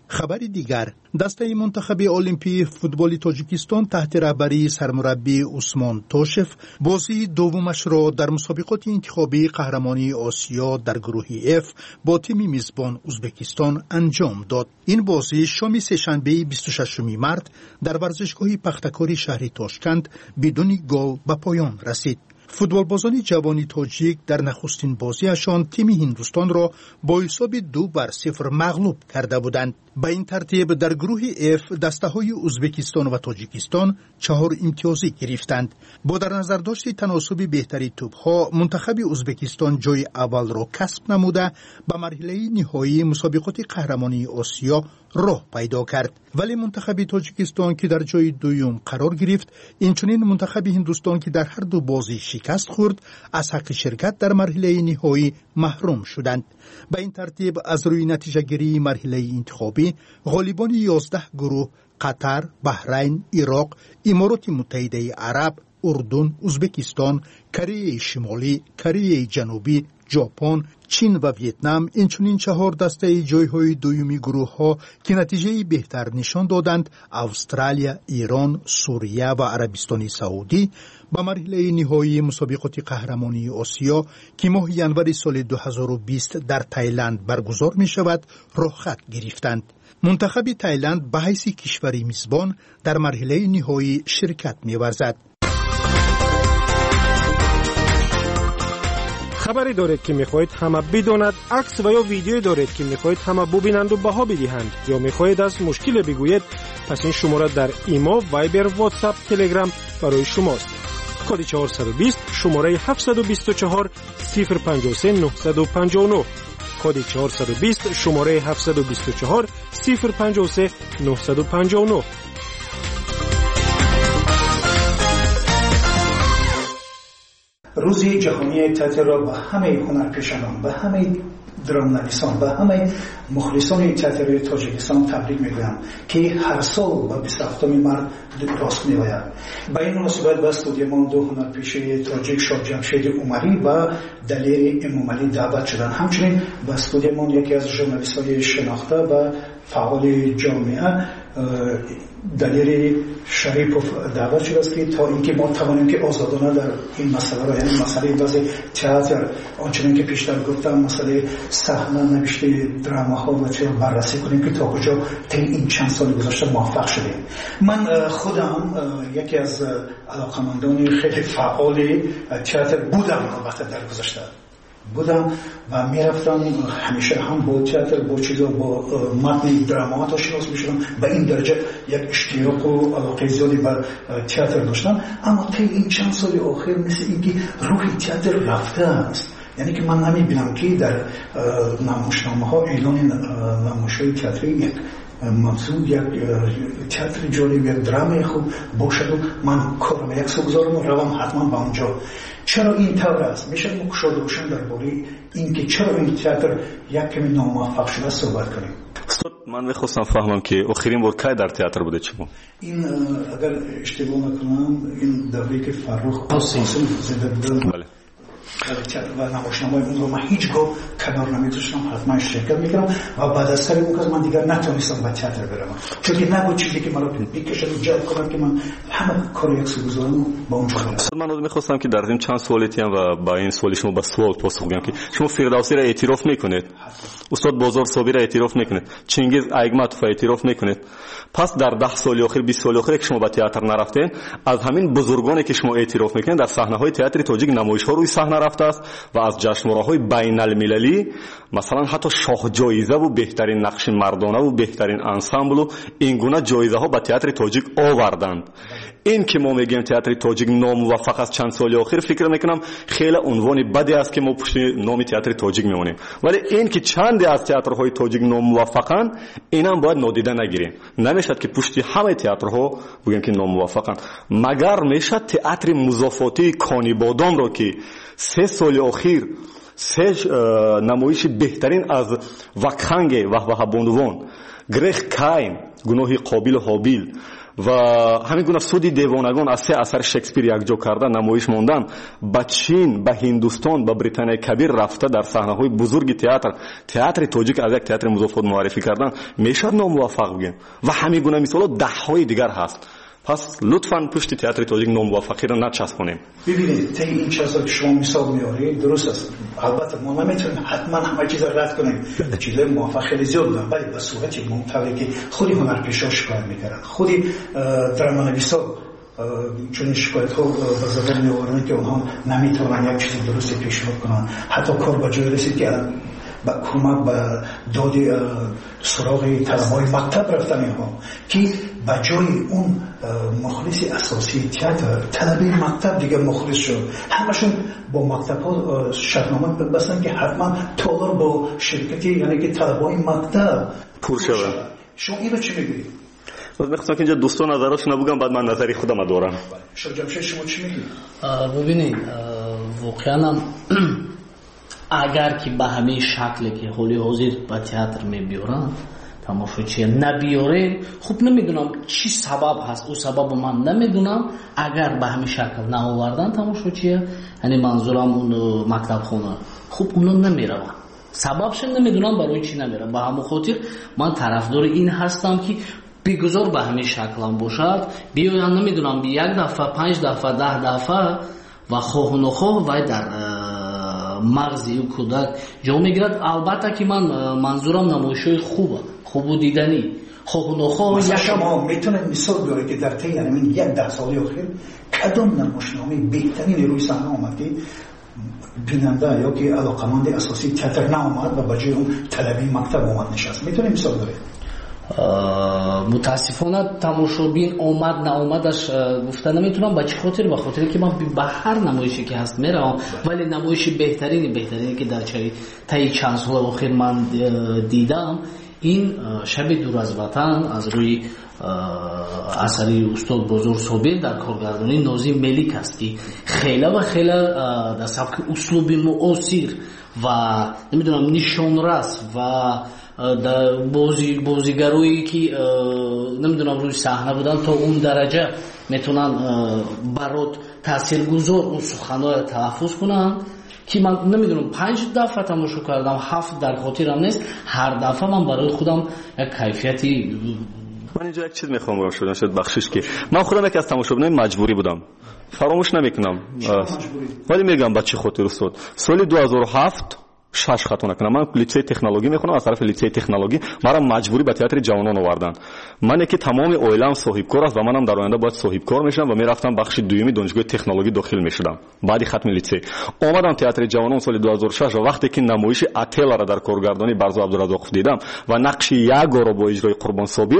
خبر دیگر، دسته منتخب المپی فوتبال تاجیکستان تحت رهبری سرمربی عثمان توشف بازی دومش را در مسابقات انتخابی قهرمانی آسیا در گروه اف با تیم میزبان ازبکستان انجام داد. این بازی شام سه‌شنبه بیست و ششم مارس در ورزشگاه پختکاری شهر تاشکند بدون گل به پایان رسید. فوتبالبازان جوانی تاجیک در نخستین بازیشان تیم هندوستان را با حساب دو بر صفر مغلوب کرده بودند. به این ترتیب در گروه اف دسته های ازبکستان و تاجیکستان چهار امتیازی گرفتند. با در نظر داشت تناسب بهتری توپها منتخب ازبکستان جای اول را کسب نموده به مرحله نهایی مسابقات قهرمانی آسیا راه پیدا کرد. ولی منتخب تاجیکستان که در جای دوم قرار گرفت، اینچنین منتخب هندوستان که در هر دو بازی شکست خورد از حق شرکت در مرحله نهایی محروم شدند. به این ترتیب از روی نتیجه گیری مرحله انتخابی غالبان یازده گروه قطر، بحرین، عراق، امارات متحده عرب، اردن، ازبکستان، کره شمالی، کره جنوبی، ژاپن، چین و ویتنام اینچنین چهار دسته جایهای دومی گروه ها که نتیجه بهتر نشان دادند استرالیا، ایران، سوریه و عربستان سعودی به مرحله نهایی مسابقات قهرمانی آسیا که ماه ژانویه سال دو هزار و بیست در تایلند برگزار می شود راه خط گرفتند. منتخب تایلند به حیث کشوری میزبان در مرحله نهایی شرکت می ورزد. خبری دارید که میخواهید همه بداند، عکس و یا ویدیویی دارید که میخواهید همه ببینند و بها بدهند، یا میخواهید از مشکل بگویید، پس این شماره در ایما، وایبر، واتساپ، تلگرام برای شماست. کد چهارصد و بیست شماره هفتصد و بیست و چهار صفر پنجاه و سه نهصد و پنجاه و نه. کد چهارصد و بیست شماره هفتصد و بیست و چهار صفر پنجاه و سه نهصد و پنجاه و نه. روز جهانی تئاتر را به همه هنرپیشگان، به همه درامنویسان، به همه مخلصان تئاتر تاجیکستان تبریک میگویم که هر سال به بیست و هفتم مارس راست میآید. به این مناسبت به استودیومان دو هنرپیشه تاجیک شاه جمشید عمری و دلیر امامعلی دعوت شدند. همچنین به استودیومان یکی از ژورنالیست‌های شناخته و فعال جامعه دلیر شریپوف دعوت شده است که تا اینکه ما توانیم که آزادانه در این مسئله را، یعنی مسئله وضع تئاتر، آنچنان که پیشتر گفتم مسئله صحنه نوشته دراما ها و چه بررسی کنیم که تا کجا طی این چند سال گذشته موفق شدیم. من خودم یکی از علاقمندان خیلی فعال تئاتر بودم البته در گذشته بودم و میرفتم همیشه هم با تئاتر با چیزا با متن درامات آشنا میشدم و این درجه یک اشتیاق و علاقه زیادی بر تئاتر داشتم. اما طی این چند سال اخیر مثل اینکه روح تئاتر رفته است. یعنی که من نمیبینم که در نمایشنامه ها اعلان نمایش‌های تئاتری یک موضوع یک تئاتر جالب، یک درام خوب باشد و من کارم یک سو گذارم و روم حتما به اونجا. چرا این طور است؟ میشه ما کشاده روشن درباره اینکه چرا این تئاتر یک کمی ناموفق شده صحبت کنیم. استاد من میخواستم فهمم که آخرین بار کی در تئاتر بوده شما؟ این اگر اشتباه نکنم این دوره که فرخ قاسم زنده بود. بله. و نمایشنامه‌های اون رو من هیچگاه کنار نمی‌گذاشتم، حتما شرکت می‌کردم و بعد از سر اون که من دیگر نتونستم به تئاتر برم، چون که نبود چیزی که مرا بکشد جلب کنم که من همه کار یک سو گذارم با اون برم. من می‌خواستم که در این چند سوالیتی هم و با این سوال شما با سوال پاسخ بدم که شما فردوسی را اعتراف می‌کنید، استاد بازار صابری را اعتراف می‌کنید، چنگیز ایگماتوف را اعتراف می‌کنید. پس در ده سال اخیر بیست سال اخیر که شما به تئاتر نرفتین، از همین بزرگانی که شما اعتراف می‌کنید در صحنه‌های تئاتر تاجیک نمایش‌ها روی صحنه رفته است و از جشنواره‌های بین‌المللی مثلا حتی شاه جایزه و بهترین نقش مردانه و بهترین انسامبل و این گونه جایزه‌ها به تئاتر تاجیک آوردند. این که ما میگیم تئاتر تاجیک ناموفق است چند سال اخیر، فکر میکنم خیلی عنوان بدی است که ما پشت نام تئاتر تاجیک میمونیم، ولی این که چند از تئاترهای تاجیک ناموفقن اینم باید نادیده نگیریم. نمیشد که پشت همه تئاترها بگیم که ناموفقن، مگر میشد تئاتر مضافاتی کانیبادان رو که سه سال اخیر سه نمایش بهترین از وکخنگ و وهباندوان، گریخ کاین، گناه قابیل و هابیل و همین گونه سودی دیوانگان از سه اثر شکسپیر یکجا کرده نمایش موندن به چین، به هندوستان، به بریتانیای کبیر رفته در صحنه‌های بزرگ تئاتر تئاتر تاجیک از یک تئاتر مضاف معرفی کردن میشد ناموفق بگیم و همین گونه مثالا ده های دیگر هست. پس لطفاً پشت تئاتر تاجیک ناموفقی را نچسبونیم. ببینید تا این چیزا که شما مثال میارید درست است. البته ما نمیتونیم حتما همه چیز را رد کنیم. چیزای موفق خیلی زیاد دارن ولی به صورت محتوی که خودی هنرپیشا شکایت میکردن، خودی درامانویسا چون شکایت ها به زبان میآورند که اونها نمیتونن یک چیز درستی پیشنهاد کنن. حتی کار به جای رسید که با کمک به داد سراغ طلبای مکتب رفتن اینها که به جای اون مخلص اساسی تئاتر طلبه مکتب دیگه مخلص شد. همشون با مکتب ها شرطنامه بستن که حتما تالار با شرکتی یعنی که طلبای مکتب پر شود. شما اینو چی میگید؟ باز میخواستم که اینجا دوستان نظرش نبگم بعد من نظری خودم دارم. شما جمشید شما چی میگید؟ ببینید واقعا اگر که به همین شکلی که حالی حاضر به تئاتر میبیارن تماشاچی نبیاره، خب نمیدونم چی سبب هست، او سبب من نمیدونم. اگر به همین شکل نآوردن تماشاچی، یعنی منظورم اون مکتب خونه، خب اونا نمیرن، سببش نمیدونم برای چی نمیرن. به همون خاطر من طرفدار این هستم که بگذار به همین شکل هم باشد، بیاین نمیدونم بی یک دفعه پنج دفعه ده دفعه و خواه و نخواه و در مغزی او کودک جا میگیرد. البته که من منظورم نمایش‌های خوبه، خوب و دیدنی، خوب و نخواه. مثلا شما میتونید مثال بیارید که در طی همین یک ده سال اخیر کدام نمایشنامه بهترین روی صحنه آمد که بیننده یا که علاقمند اساسی تئاتر نآمد و به جای اون طلبی مکتب آمد نشست؟ میتونید مثال بیارید؟ متاسفانه تماشابین آمد نه آمدش گفته نمیتونم. به چه خاطر؟ به خاطر که من به هر نمایشی که هست میرم، ولی نمایش بهترینی بهترینی که در طی چند سال اخیر من دیدم این شب دور از وطن از روی اثری استاد بزرگ صابر در کارگردانی ناظم ملیک است که خیلی و خیلی در سبک اسلوب معاصر و نمیدونم نشانرس و در بازی بازیگرایی که نمیدونم روی صحنه بودن تا اون درجه میتونن برات تاثیرگذار اون سخن‌ها تلفظ کنن که من نمیدونم پنج دفعه تماشا کردم، هفت در خاطرم نیست. هر دفعه من برای خودم یک کیفیتی. من اینجا یک چیز میخوام رو شدن شد بخشش که من خودم یک از تماشاگران مجبوری بودم، فراموش نمیکنم ولی میگم با چه خاطر استاد. سال دو هزار و هفت شش خطا نکنم من لیسه تکنولوژی میخونم، از طرف لیسه تکنولوژی مرا مجبوری به تئاتر جوانان آوردن. من که تمام اویلم صاحب کار است و منم در آینده باید صاحب کار میشم و میرفتم بخش دومی دانشگاه تکنولوژی داخل میشدم. بعد ختم لیسه اومدم تئاتر جوانان سال دو هزار و شش و وقتی که نمایش اتل را در کارگردانی برزو عبدالرزاقов دیدم و نقش یاگو را با اجرای قربان صابر،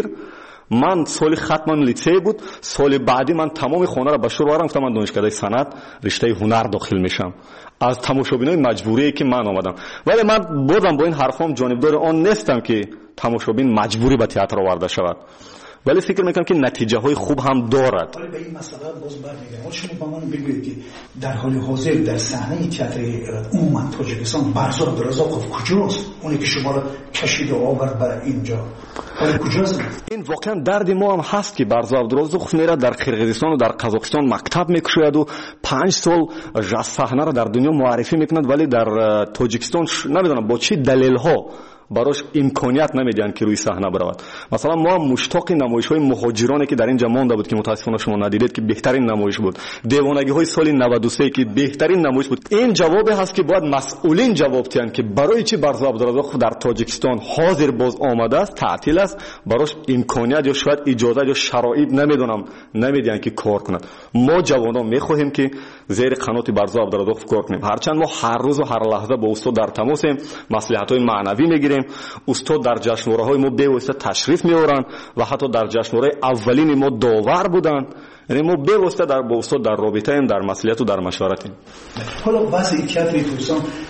من سال ختم لیسه بود، سال بعدی من تمام خانه را به شروع آوردم، گفتم من دانشکده صنعت رشته هنر داخل میشم. از تماشابینای مجبوری که من آمدم، ولی من بازم با این حرفام جانبدار آن نیستم که تماشابین مجبوری به تئاتر آورده شود، ولی فکر میکنم که نتیجه های خوب هم دارد. ولی به این مسئله باز برمیگردم. شما با من بگویید که در حال حاضر در صحنه تئاتر عموما تاجیکستان برزو عبدالرزاقов کجاست؟ اونی که شما را کشید و آورد به اینجا ولی کجاست؟ این واقعا درد ما هم هست که برزو عبدالرزاقov میره در قرقیزستان و در قزاقستان مکتب میکشد و پنج سال صحنه را در دنیا معرفی میکند، ولی در تاجیکستان نمیدونم با چه دلیل ها براش امکانیت نمیدن که روی صحنه برود. مثلا ما مشتاق نمایش‌های مهاجرانی که در اینجا مانده بود که متاسفانه شما ندیدید که بهترین نمایش بود، دیوانگی‌های سال نود و سه که بهترین نمایش بود. این جوابی هست که باید مسئولین جواب دهند که برای چی برزو عبدالرزاقov در تاجیکستان حاضر باز آمده است، تعطیل است، براش امکانیت یا شاید اجازه یا شرایط نمیدونم نمیدن که کار کند. ما جوانان میخواهیم که زیر قنات برزو عبدالرزاقov کار کنیم، هرچند ما هر روز و هر لحظه با استاد در تماسیم، مصلحت‌های معنوی میگیریم. استاد در جشنواره‌های ما به واسطه تشریف میآورند و حتی در جشنواره اولین ما داور بودند. یعنی ما به واسطه در با استاد در رابطه ایم، در مصلحت و در مشورت ایم. حالا وضع تئاتر توسان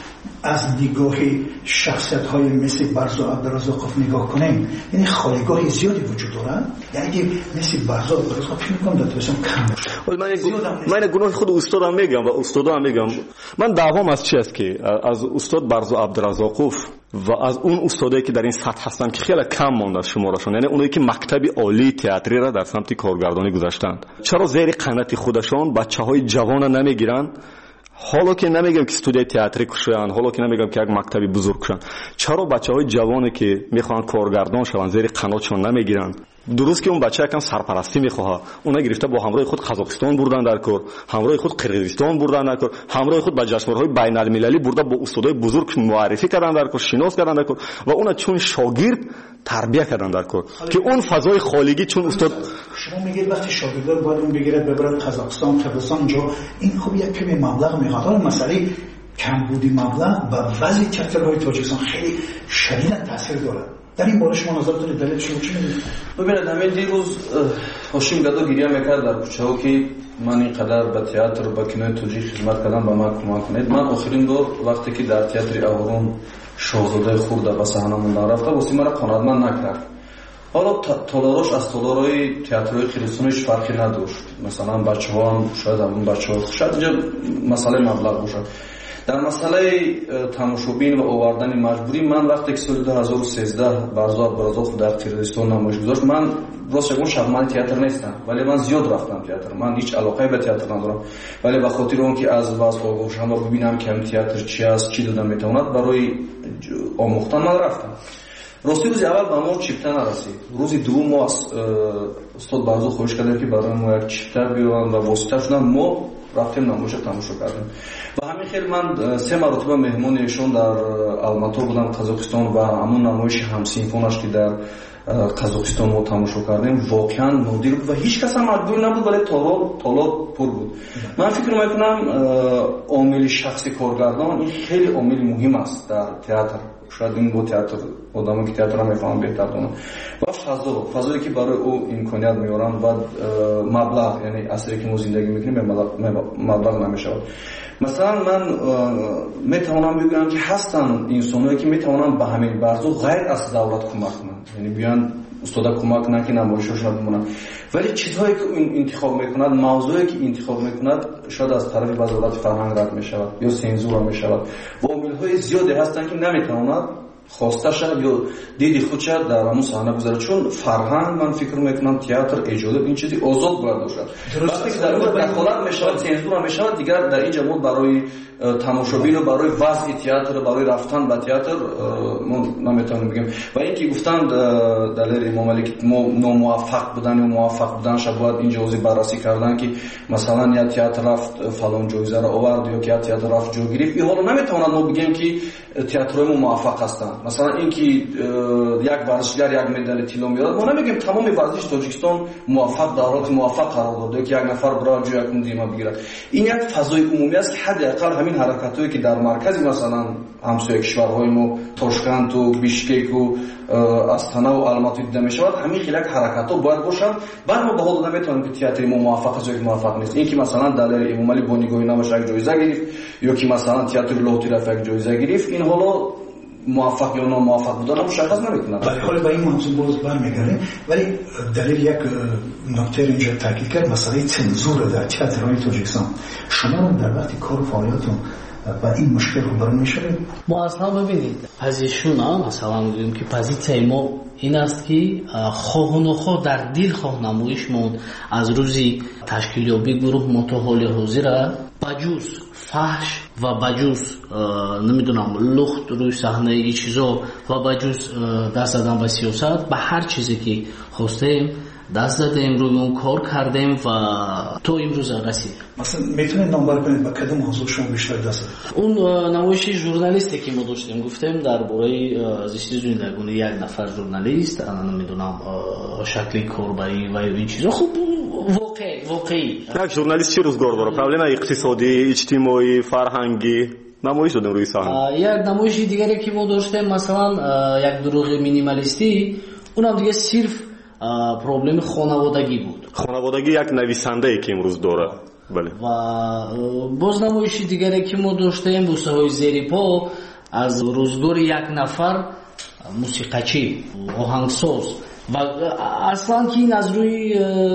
از نگاه شخصیت های مثل برزا عبدالرزاقوف نگاه کنیم، یعنی خالیگاه زیادی وجود داره. یعنی که مثل برزا عبدالرزاقوف فکر می‌کنم دادرسم کم باشه. من من گناه خود استادم میگم و استادام میگم. من دعوام از چی است که از استاد برزا عبدالرزاقوف و از اون استادایی که در این سطح هستن که خیلی کم مونده شمارشون، یعنی اونایی که مکتب عالی تئاتری را در سمت کارگردانی گذاشتند، چرا زیر قنات خودشون بچه‌های جوان نمیگیرن؟ حالا که نمیگم که استودیوی تئاتری کشن، حالا که نمیگم که یک مکتبی بزرگ کشن، چرا بچه‌های جوانی که میخوان کارگردان شون زیر قناتشون نمیگیرن؟ درست که اون بچه یکم سرپرستی میخواد، اونا گرفته با همراه خود قزاقستان بردن در کار، همراه خود قرقیزستان بردن در کار، همراه خود به جشنواره‌های بین‌المللی برده با استادای بزرگ معرفی کردن در کار، شناس کردن در کار و اونا چون شاگرد تربیت کردن در کار که اون فضای خالگی چون استاد شما میگید وقتی شاگردان باید اون بگیره ببره قزاقستان، قرقیزستان، اونجا این خب یک کمی مبلغ میخواد. حالا مسئله کمبودی مبلغ و وضع تئاترهای تاجیکستان خیلی شدیداً تاثیر داره. در این باره شما نظرتون دلیل شما چی میگید؟ ببینید همین دیروز هاشم گدو گریه میکرد در کوچه‌ها که من اینقدر به تئاتر و به کینوی توجیه خدمت کردم، به من کمک کنید. من آخرین دور وقتی که در تئاتر اهورون شاهزاده خورده به صحنه موندن رفته، واسه مرا قانعتمند نکرد. حالا تالاراش از تالارهای تئاترهای خراسانیش فرقی نداشت. مثلا بچه‌ها هم شاید اون بچه‌ها شاید اینجا مسئله مبلغ باشه. در مسئله تماشابین و آوردن مجبوری، من وقتی که سال دو هزار و سیزده برزا عبدالرزاقوف در قرقیزستان نمایش گذاشت، من راست بگم شغمان تئاتر نیستم، ولی من زیاد رفتم تئاتر. من هیچ علاقه به تئاتر ندارم، ولی به خاطر اون که از وضع آگاه شدم و ببینم که تئاتر چی است، چی دادن میتواند، برای آموختن من رفتم. راستی روز اول به ما چیپتر نرسید. روز دوم ما استاد برزا خواهش کردیم که برای ما یک چیپتر بیارن و واسطه شدن، ما رفتیم نمایش تماشا کردیم. و همین خیلی من سه مرتبه مهمون ایشون در الماتور بودم قزاقستان و همون نمایش همسیمفونش که در قزاقستان ما تماشا کردیم واقعا نادر بود و هیچ کس هم مجبور نبود، ولی تالار تالار پر بود. من فکر میکنم عامل شخصی کارگردان این خیلی عامل مهم است در تئاتر. شاید این با تئاتر آدمی که تئاتر هم میفهمن بهتر دونن. و فضا فضایی که برای او امکانیت میارن و مبلغ، یعنی اثری که ما زندگی میکنیم مبلغ نمیشود. مثلا من میتوانم بگم که هستن انسانایی که میتوانن به همین برزو غیر از دولت کمک کنن، یعنی بیان استاد کمک کنن که نمایشش بمونن، ولی چیزهایی که این انتخاب میکند، موضوعی که انتخاب میکند، شاید از طرف وزارت فرهنگ رد میشود یا سانسور میشود و عامل‌های زیادی هستن که نمیتواند خواسته شد یا دیدی خودش در همون صحنه بذاره. چون فرهنگ، من فکر میکنم تئاتر ایجاد این چیزی آزاد باید باشد. وقتی که در اون دخالت میشود، سانسور میشود، دیگر در اینجا ما برای تماشابین و برای وضع تئاتر، برای رفتن به تئاتر ما نمیتونیم بگیم. و اینکه گفتند دلیل امام علی که ناموفق بودن و موفق بودن شاید اینجا اوزی بررسی کردن که مثلا یا تئاتر رفت فلان جایزه را آورد یا که تئاتر رفت جو گرفت، این حالا نمیتونن ما بگیم که تئاترهای ما موفق هستن. مثلا اینکه یک ورزشگر یک مدال طلا میاره، ما نمیگیم تمام ورزش تاجیکستان موفق در حالت موفق قرار داده که یک نفر برای جو یک مدال بگیره. این یک فضای عمومی است که حداقل همین حرکتایی که در مرکز مثلا همسایه کشورهای ما تاشکند و بیشکک و استانه و الماتی دیده میشود، همین خیلی حرکت‌ها باید باشد. بعد ما به حال نمیتونیم که تئاتر ما موفق است یا موفق نیست. این که مثلا دلایل امام علی با نگاهی نمایش یک جایزه گرفت یا که مثلا تئاتر لاهوتی رفت یک جایزه گرفت، این حالا موفق یا ناموفق بودن هم مشخص نمیکنه. ولی حالا به این موضوع باز برمیگردیم، ولی دلیل یک نکته اینجا تاکید کرد، مسئله سانسور در تئاترهای تاجیکستان. شما در وقتی کار و فعالیتتون با این مشکل روبرو میشید؟ ما اصلا ببینید پوزیشن ها مثلا میگیم که پوزیسیون ما این است که خواه و نخواه در دل خواه نمایشمون از روزی تشکیلیابی گروه متحال حاضر را بجوز فحش و بجوز نمیدونم لخت روی صحنه ای چیزا و بجوز دست دادن به سیاست، به هر چیزی که خواستیم دست دادیم، روی اون کار کردیم و تو امروز رسیدیم. مثلا میتونید نامبر کنید با کدوم موضوع شما بیشتر دست دادید؟ اون نمایش ژورنالیستی که ما داشتیم، گفتیم درباره زیست زندگانی یک نفر ژورنالیست، انا نمیدونم شکلی کاربری و این چیزا. خب واقعی واقعی یک ژورنالیست چی روزگار داره؟ پروبلم اقتصادی، اجتماعی، فرهنگی نمایش دادن روی صحنه. یک نمایش دیگری که ما داشتیم مثلا یک دروغ مینیمالیستی، اونم دیگه صرف پروبلم خانوادگی بود. خانوادگی یک نویسنده ای که امروز داره. بله. و باز نمایشی دیگری که ما داشتیم بوسه های زیر پا، از روزگار یک نفر موسیقیچی آهنگساز و اصلا که این از روی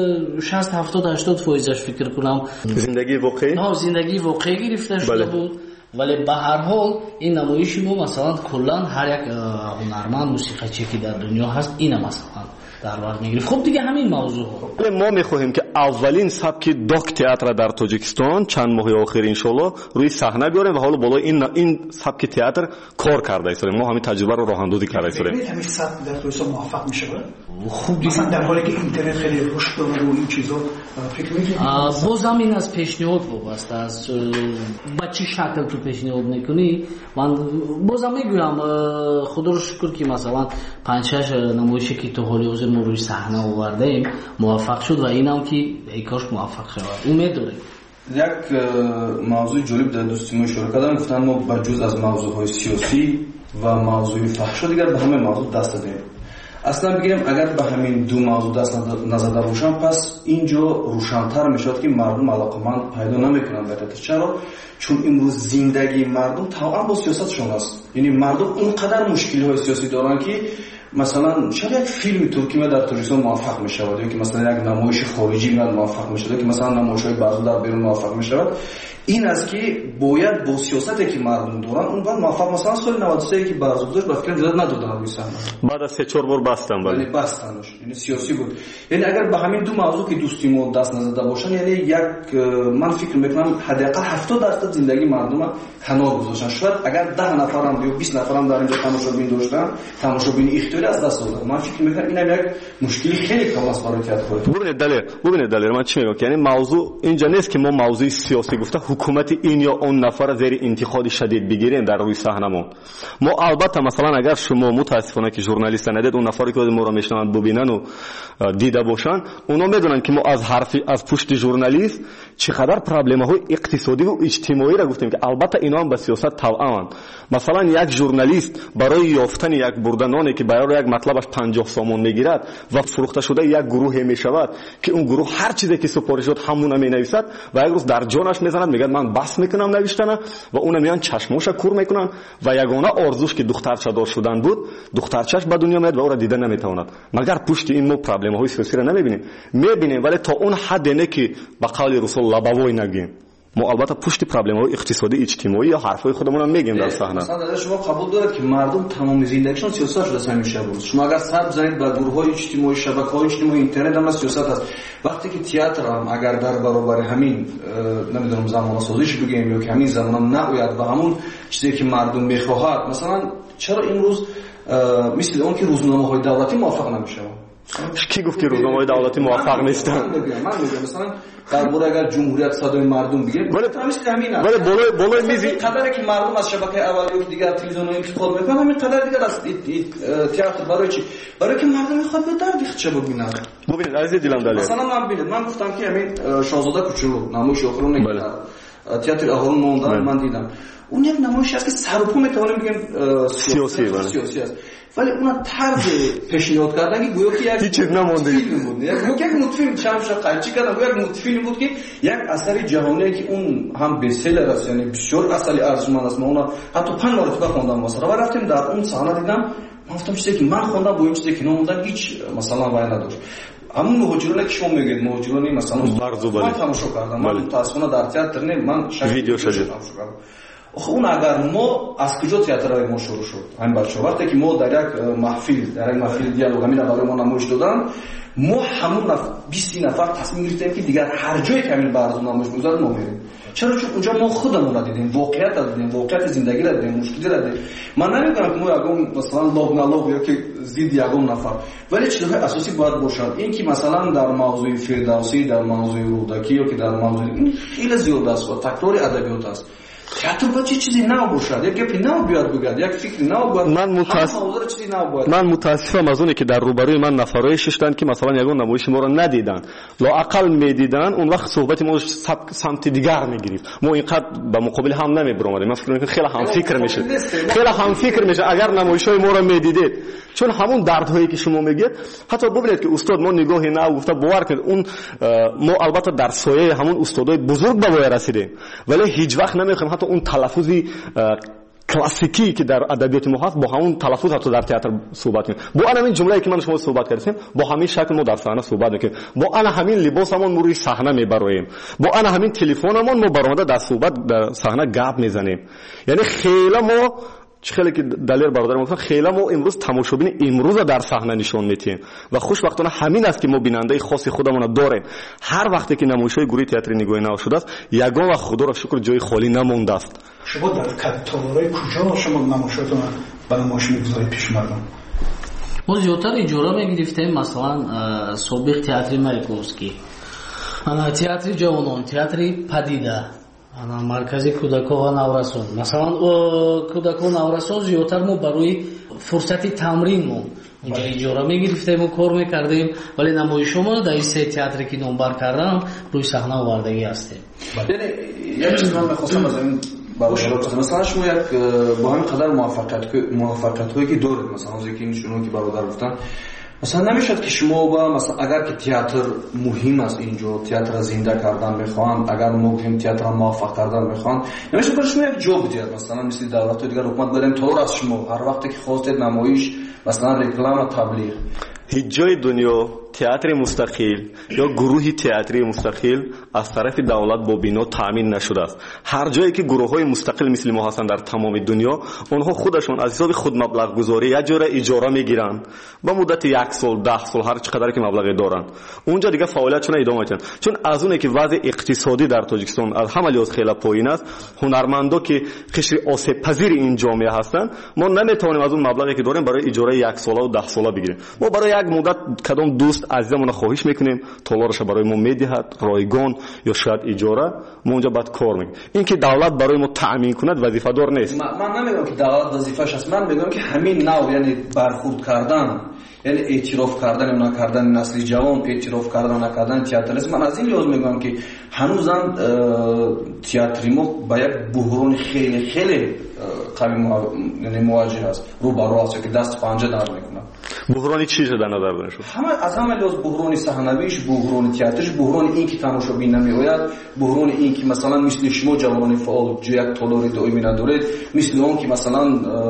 شصت هفتاد هشتاد فایزش فکر کنم زندگی واقعی نه زندگی واقعی گرفته شده بله. بود. ولی به هر حال این نمایش ما مثلا کلا هر یک هنرمند موسیقیچی که در دنیا هست این مثلا در بر میگیره. خب دیگه همین موضوع ها ما میخواهیم که اولین سبک داک تئاتر در تاجیکستان چند ماه آخر انشالله روی صحنه بیاریم و حالا بالای این این سبک تئاتر کار کرده ایستیم. ما همین تجربه رو راه اندازی کرده ایستیم. ببینید همین سبک در توسعه موفق میشه. خوب مثلا در حالی که اینترنت خیلی رشد داره و این چیزا فکر میکنید بازم این از پیشنهاد وابسته است. با چه شکل تو پیشنهاد میکنی؟ من بازم میگم خدا رو شکر که مثلا پنج شش نمایشی که تو حالی حاضر ما روی صحنه آوردیم موفق شد و اینم که ای کاش موفق شود. امید داریم. یک موضوع جالب در دوستی ما اشاره کردن، گفتن ما بجز از موضوعهای سیاسی و موضوع فحش دیگر به همه موضوع دست دادیم. اصلا بگیریم اگر به همین دو موضوع دست نزده باشم پس اینجا روشن‌تر میشد که مردم علاقمند پیدا نمیکنن به تئاتر. چرا؟ چون امروز زندگی مردم تمام با سیاستشون است. یعنی مردم اونقدر مشکل‌های سیاسی دارن که مثلا شاید یک فیلم ترکی ما در تاجیکستان موفق میشود یا که مثلا یک نمایش خارجی ما موفق میشود که مثلا نمایش‌های بعضی در بیرون موفق میشود. این است که باید با سیاستی که مردم دارن اون بعد موفق. مثلا سال نود و سه که برگزار با فکر زیاد ندادن روی صحنه بعد از سه چهار بار بستن ولی بستنش یعنی سیاسی بود. یعنی اگر به همین دو موضوع که دوستی ما دست نزده باشن یعنی یک من فکر میکنم حداقل هفتاد درصد زندگی مردم کنار گذاشتن. شاید اگر ده نفرم یا بیست نفرم در اینجا تماشابین داشتن تماشابین اختیاری از دست دادن. من فکر میکنم اینم یک مشکلی خیلی کم است برای تئاتر. ببینید دلیل ببینید دلیل من چی میگم که یعنی موضوع اینجا نیست که ما موضوع سیاسی گفته حکومت این یا اون نفر زیر انتقاد شدید بگیریم در روی صحنه‌مون. ما البته مثلا اگر شما متاسفانه که ژورنالیست ندید اون نفری که ما رو میشنوند ببینن و دیده باشن اونا میدونن که ما از حرف از پشت ژورنالیست چقدر پرابلم‌های اقتصادی و اجتماعی را گفتیم که البته اینا هم به سیاست توأمن. مثلا یک ژورنالیست برای یافتن یک بردنانی که برای یک مطلبش پنجاه سومون میگیرد و فروخته شده یک گروه میشود که اون گروه هر چیزی که سپارش شد همون مینویسد و یک روز در جانش میزند میگه من بس میکنم نوشتن و اون میان چشموش کور میکنن و یگانه آرزوش که دخترچه دار شدن بود دخترچهش به دنیا میاد و او را دیده نمیتواند. مگر پشت این مو پرابلم های سیاسی را نمیبینیم؟ میبینیم ولی تا اون حد نه که به قول رسول لبوی نگیم. ما البته پشت پرابلم های اقتصادی اجتماعی یا حرفای خودمون هم میگیم در صحنه. مثلا شما قبول دارید که مردم تمام زندگیشون سیاست شده همیشه بود. شما اگر سر بزنید به گروه‌های اجتماعی شبکه‌های اجتماعی اینترنت هم سیاست است. وقتی که تئاتر هم اگر در برابر همین نمیدونم زمان سازیش بگیم یا که همین زمان هم نباید و همون چیزی که مردم میخواهد مثلا چرا امروز مثل اون که روزنامه‌های دولتی موفق نمیشه؟ کی گفت که روزنامه‌های دولتی موفق نیستن؟ من میگم من میگم مثلا درباره اگر جمهوریت صدای مردم بگیم ولی مثل همین است. ولی بالای بالای میزی قدری که مردم از شبکه اولیه که دیگر تلویزیون‌ها انتقاد میکنن همین قدر دیگر از تئاتر برای چی؟ برای که مردم میخواد به درد چه ببینن. ببینید عزیز دیلم دلیل مثلا من ببینید من گفتم که همین شاهزاده کوچولو نمایش آخرون نگید تئاتر اهرام موندن من دیدم اون یک نمایشی است که سر و پا میتونیم بگیم سیاسی سیاسی است ولی اون طرز پیشنهاد کردن که گویا که یک چیز نمونده فیلم بود یک یک مولتیفیلم چمش قلچی کردن گویا یک مولتیفیلم بود که یک اثر جهانی که اون هم بسلر است یعنی بسیار اصلی ارزشمند است. من اون حتی پنج مرتبه خوندم واسه و رفتیم در اون صحنه دیدم من گفتم چیزی که من خوندم با این چیزی که نموندن هیچ مثلا وای نداشت. همون مهاجرانی که شما میگید مهاجرانی مثلا من تماشا کردم من متأسفانه در تئاتر نه من ویدیو شده آخه اون اگر ما از کجا تئاترای ما شروع شد همین بچه‌ها وقتی که ما در یک محفل در یک محفل دیالوگ همین برای ما نمایش دادن ما همون بیست نفر تصمیم گرفتیم که دیگر هر جایی که همین برنامه نمایش می‌ذارن ما میریم. چرا؟ چون اونجا ما خودمون را دیدیم واقعیت را دیدیم واقعیت زندگی را دیدیم مشکلی را دیدیم. من نمیگم که ما یگام مثلا لوگ نلوگ یا که زید یگام نفر ولی چیزهای اساسی باید باشد. این که مثلا در موضوع فردوسی در موضوع رودکی یا که در موضوع این خیلی زیاد است و تکرار ادبیات است. تئاتر با چه چیزی نو باشد یک گپی نو بیاد بگید یک فکر نو بیاد. من متاسفم من متاسفم از اونی که در روبروی من نفرای ششتن که مثلا یگان نمایش ما رو ندیدن لااقل میدیدن اون وقت صحبت ما سمت دیگر میگرفت ما اینقدر به مقابل هم نمیبرامدیم. من فکر میکنم خیلی هم فکر میشه خیلی هم فکر میشه اگر نمایش‌های ما رو میدیدید چون همون دردهایی که شما میگید حتی ببینید که استاد ما نگاهی نو گفته باور کنید اون ما البته در سایه همون استادای بزرگ به وای رسیدیم ولی هیچ وقت نمیخوایم حتی اون تلفظی کلاسیکی که در ادبیات ما هست با همون تلفظ حتی در تئاتر صحبت می‌کنیم. با انا همین جمله‌ای که من شما صحبت کردیم با همین شکل ما در صحنه صحبت می‌کنیم. با انا همین لباسمون روی صحنه میبریم. با انا همین تلفنمون ما برآمده در صحبت در صحنه گپ میزنیم. یعنی خیلی ما خیلی که دلیر برادرم گفتن خیلی ما امروز تماشابین امروز در صحنه نشون میدیم و خوشبختانه همین است که ما بیننده خاص خودمون داریم. هر وقتی که نمایش‌های گروه تئاتر نگاهی نو شده است یگان و خدا را شکر جای خالی نمونده است. شما در کاتالوگ‌های کجا شما نمایشاتون به نمایش می‌گذارید پیش مردم؟ ما زیادتر اجاره می‌گرفتیم، مثلا سابق تئاتر مایکوفسکی، انا تئاتر جوانان، تئاتر پدیده، انا مرکزی کودکان و نورسان. مثلا کودکان و نورسان زیادتر ما برای فرصت تمرین ما اونجا اجاره می‌گرفتیم و کار می‌کردیم، ولی نمایش ما در این سه تئاتری که نامبر کردم روی صحنه آوردگی هستیم. یعنی یک چیز من می‌خواستم از این برادر مثلا شما یک با همین قدر موفقیت موفقیت هایی که دارید، مثلا از اینکه این شنو که برادر گفتن مثلا نمیشد که شما با مثلا اگر که تئاتر مهم است اینجا تئاتر زنده کردن میخوان، اگر مهم تئاتر موفق کردن میخوان نمیشه برای شما یک جاب بدید، مثلا مثل دولت و دیگر حکومت بدن طور از شما هر وقتی که خواستید نمایش مثلا رکلام و تبلیغ. هیچ جای دنیا تئاتر مستقل یا گروهی تئاتری مستقل از طرف دولت با بنا تامین نشده است. هر جایی که گروه‌های مستقل مثل ما هستند در تمام دنیا اونها خودشون از حساب خود مبلغ گذاری یک جوره اجاره میگیرن با مدت یک سال ده سال هر چقدر که مبلغ دارن اونجا دیگه فعالیتشون ادامه میدن، چون از اونه که وضع اقتصادی در تاجیکستان از همه لحاظ خیلی پایین است. هنرمندا که قشر آسیب پذیر این جامعه هستند ما نمیتونیم از اون مبلغی که داریم برای اجاره یک ساله و ده ساله بگیریم. ما برای یک مدت کدام دوست عزیزمون خواهش میکنیم طلارش برای ما میدهد رایگان یا شاید اجاره، ما اونجا بعد کار میکنیم. این که دولت برای ما تامین کند وظیفه دار نیست. من نمیگم که دولت وظیفه‌ش است، من میگم که همین نوع یعنی برخورد کردن یعنی اعتراف کردن یا نکردن نسل جوان، اعتراف کردن و نکردن تئاتریسم، من از این لحاظ میگم که هنوزم تئاتر ما با یک بحران خیلی خیلی قوی یعنی مواجه است، رو بر رو است که دست پنجه در میکنه. بحرانی چی شده نظر دارید شما؟ همه از همه لحاظ بحران صحنویش، بحران تئاترش، بحران این که تماشابین نمیآید، بحران این که مثلا مثل شما جوانان فعال جو یک تالاری دائمی ندارید، مثل اون که مثلا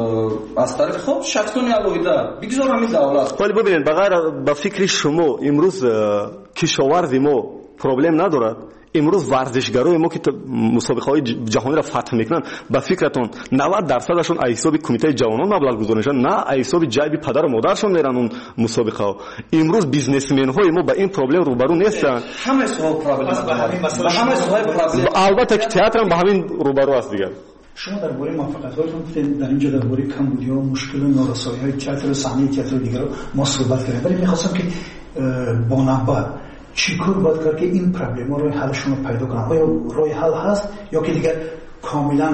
از طرف خود شخصانی علاوه بگذار همین دولت. ولی ببینید بغیر با فکر شما امروز کشاورزی ما پروبلم ندارد. امروز ورزشگرای ما که مسابقه‌های جهانی را فتح میکنن با فکرتون نود درصدشون از حساب کمیته جوانان مبلغ گذاری میشن، نه از حساب جیب پدر و مادرشون میرن اون مسابقه ها. امروز بیزنسمن های ما با این پرابلم روبرو نیستن. همه سوال پرابلم همه سوال پرابلم البته که تئاتر هم با همین روبرو است دیگه. شما درباره موفقیت‌هاتون گفتید، در اینجا درباره کمبودی و مشکل و نارسایی‌های تئاتر صحنه تئاتر دیگر ما صحبت کردیم، ولی می‌خواستم که با نبرد چیکار باید کرد که این پرابلم‌ها رو حلشون رو پیدا کنن؟ آیا راه حل هست یا که دیگر کاملا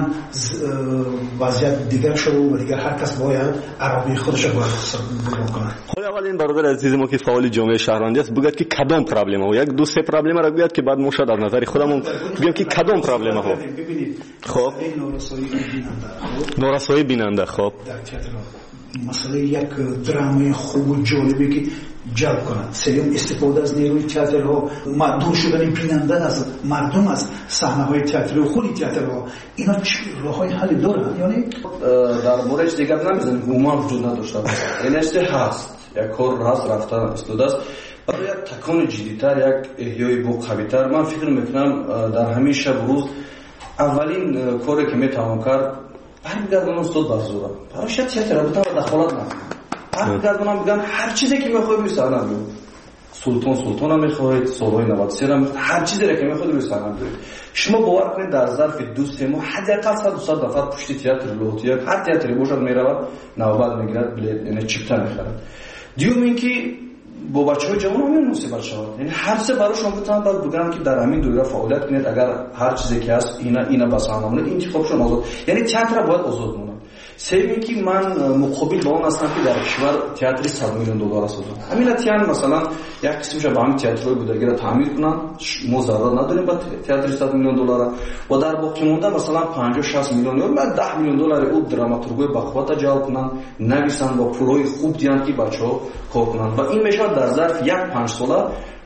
وضعیت دیگر شده و دیگر هر کس باید عربی خودش رو باید بیان کنه؟ حالا اول این برادر عزیز ما که فعال جامعه شهروندی است بگید که کدام پرابلم ها، یک دو سه پرابلم را بگید که بعد ما شاید از نظر خودمون بگیم که کدام پرابلم ها. ببینید خب نارسایی بیننده، نارسایی بیننده خب در تئاتر مثلا یک درام خوب و جالبی که جلب کنند، سریع استفاده از نیروی تئاترها، دور شدن بیننده از مردم از صحنه‌های تئاتر و خود تئاترها، اینا راه‌های حل دارن؟ یعنی در موردش دیگر نمی‌زنیم عموما وجود نداشته باشه، این است هست یک کار هست رفتن استفاده است برای یک تکان جدی‌تر، یک احیای بو قوی‌تر. من فکر می‌کنم در همین شب روز اولین کاری که می‌توان کرد برمیگردونم استاد برزوره برای شاید تئاتر بودن و دخالت نکنم، برمیگردونم بگم هر چیزی که میخوای روی صحنه بیار، سلطان سلطان هم میخواید، سالهای نود و سه هم هر چیزی را که میخواید روی صحنه بیارید. شما باور کنید در ظرف دو سه ماه حداقل صد و صد نفر پشت تئاتر لوحتی هر تئاتری باشد میرود نوبت میگیرد بلیط یعنی چیپتر میخرد. دیوم اینکه با بچه‌های جوان هم مصیبت شود، یعنی هر سه براشون بتونن بعد بگن که در همین دوره فعالیت کنید، اگر هر چیزی که هست اینا اینا بس همونه انتخابشون آزاد، یعنی تئاتر باید آزاد مونه. سومی که من مقابل با اون هستم که در کشور تئاتر صد میلیون دلار است. همین تیان مثلا یک قسمش با همین تئاترهای بودگی را تعمیر کنن، ما ضرر نداریم با تئاتر صد میلیون دلار و در باقی مونده مثلا پنجاه شصت میلیون یا بعد ده میلیون دلار او دراماتورگای بخوات جلب کنن، نویسن با پولای خوب دیان که بچه‌ها کار کنن و این میشه در ظرف یک پنج ساله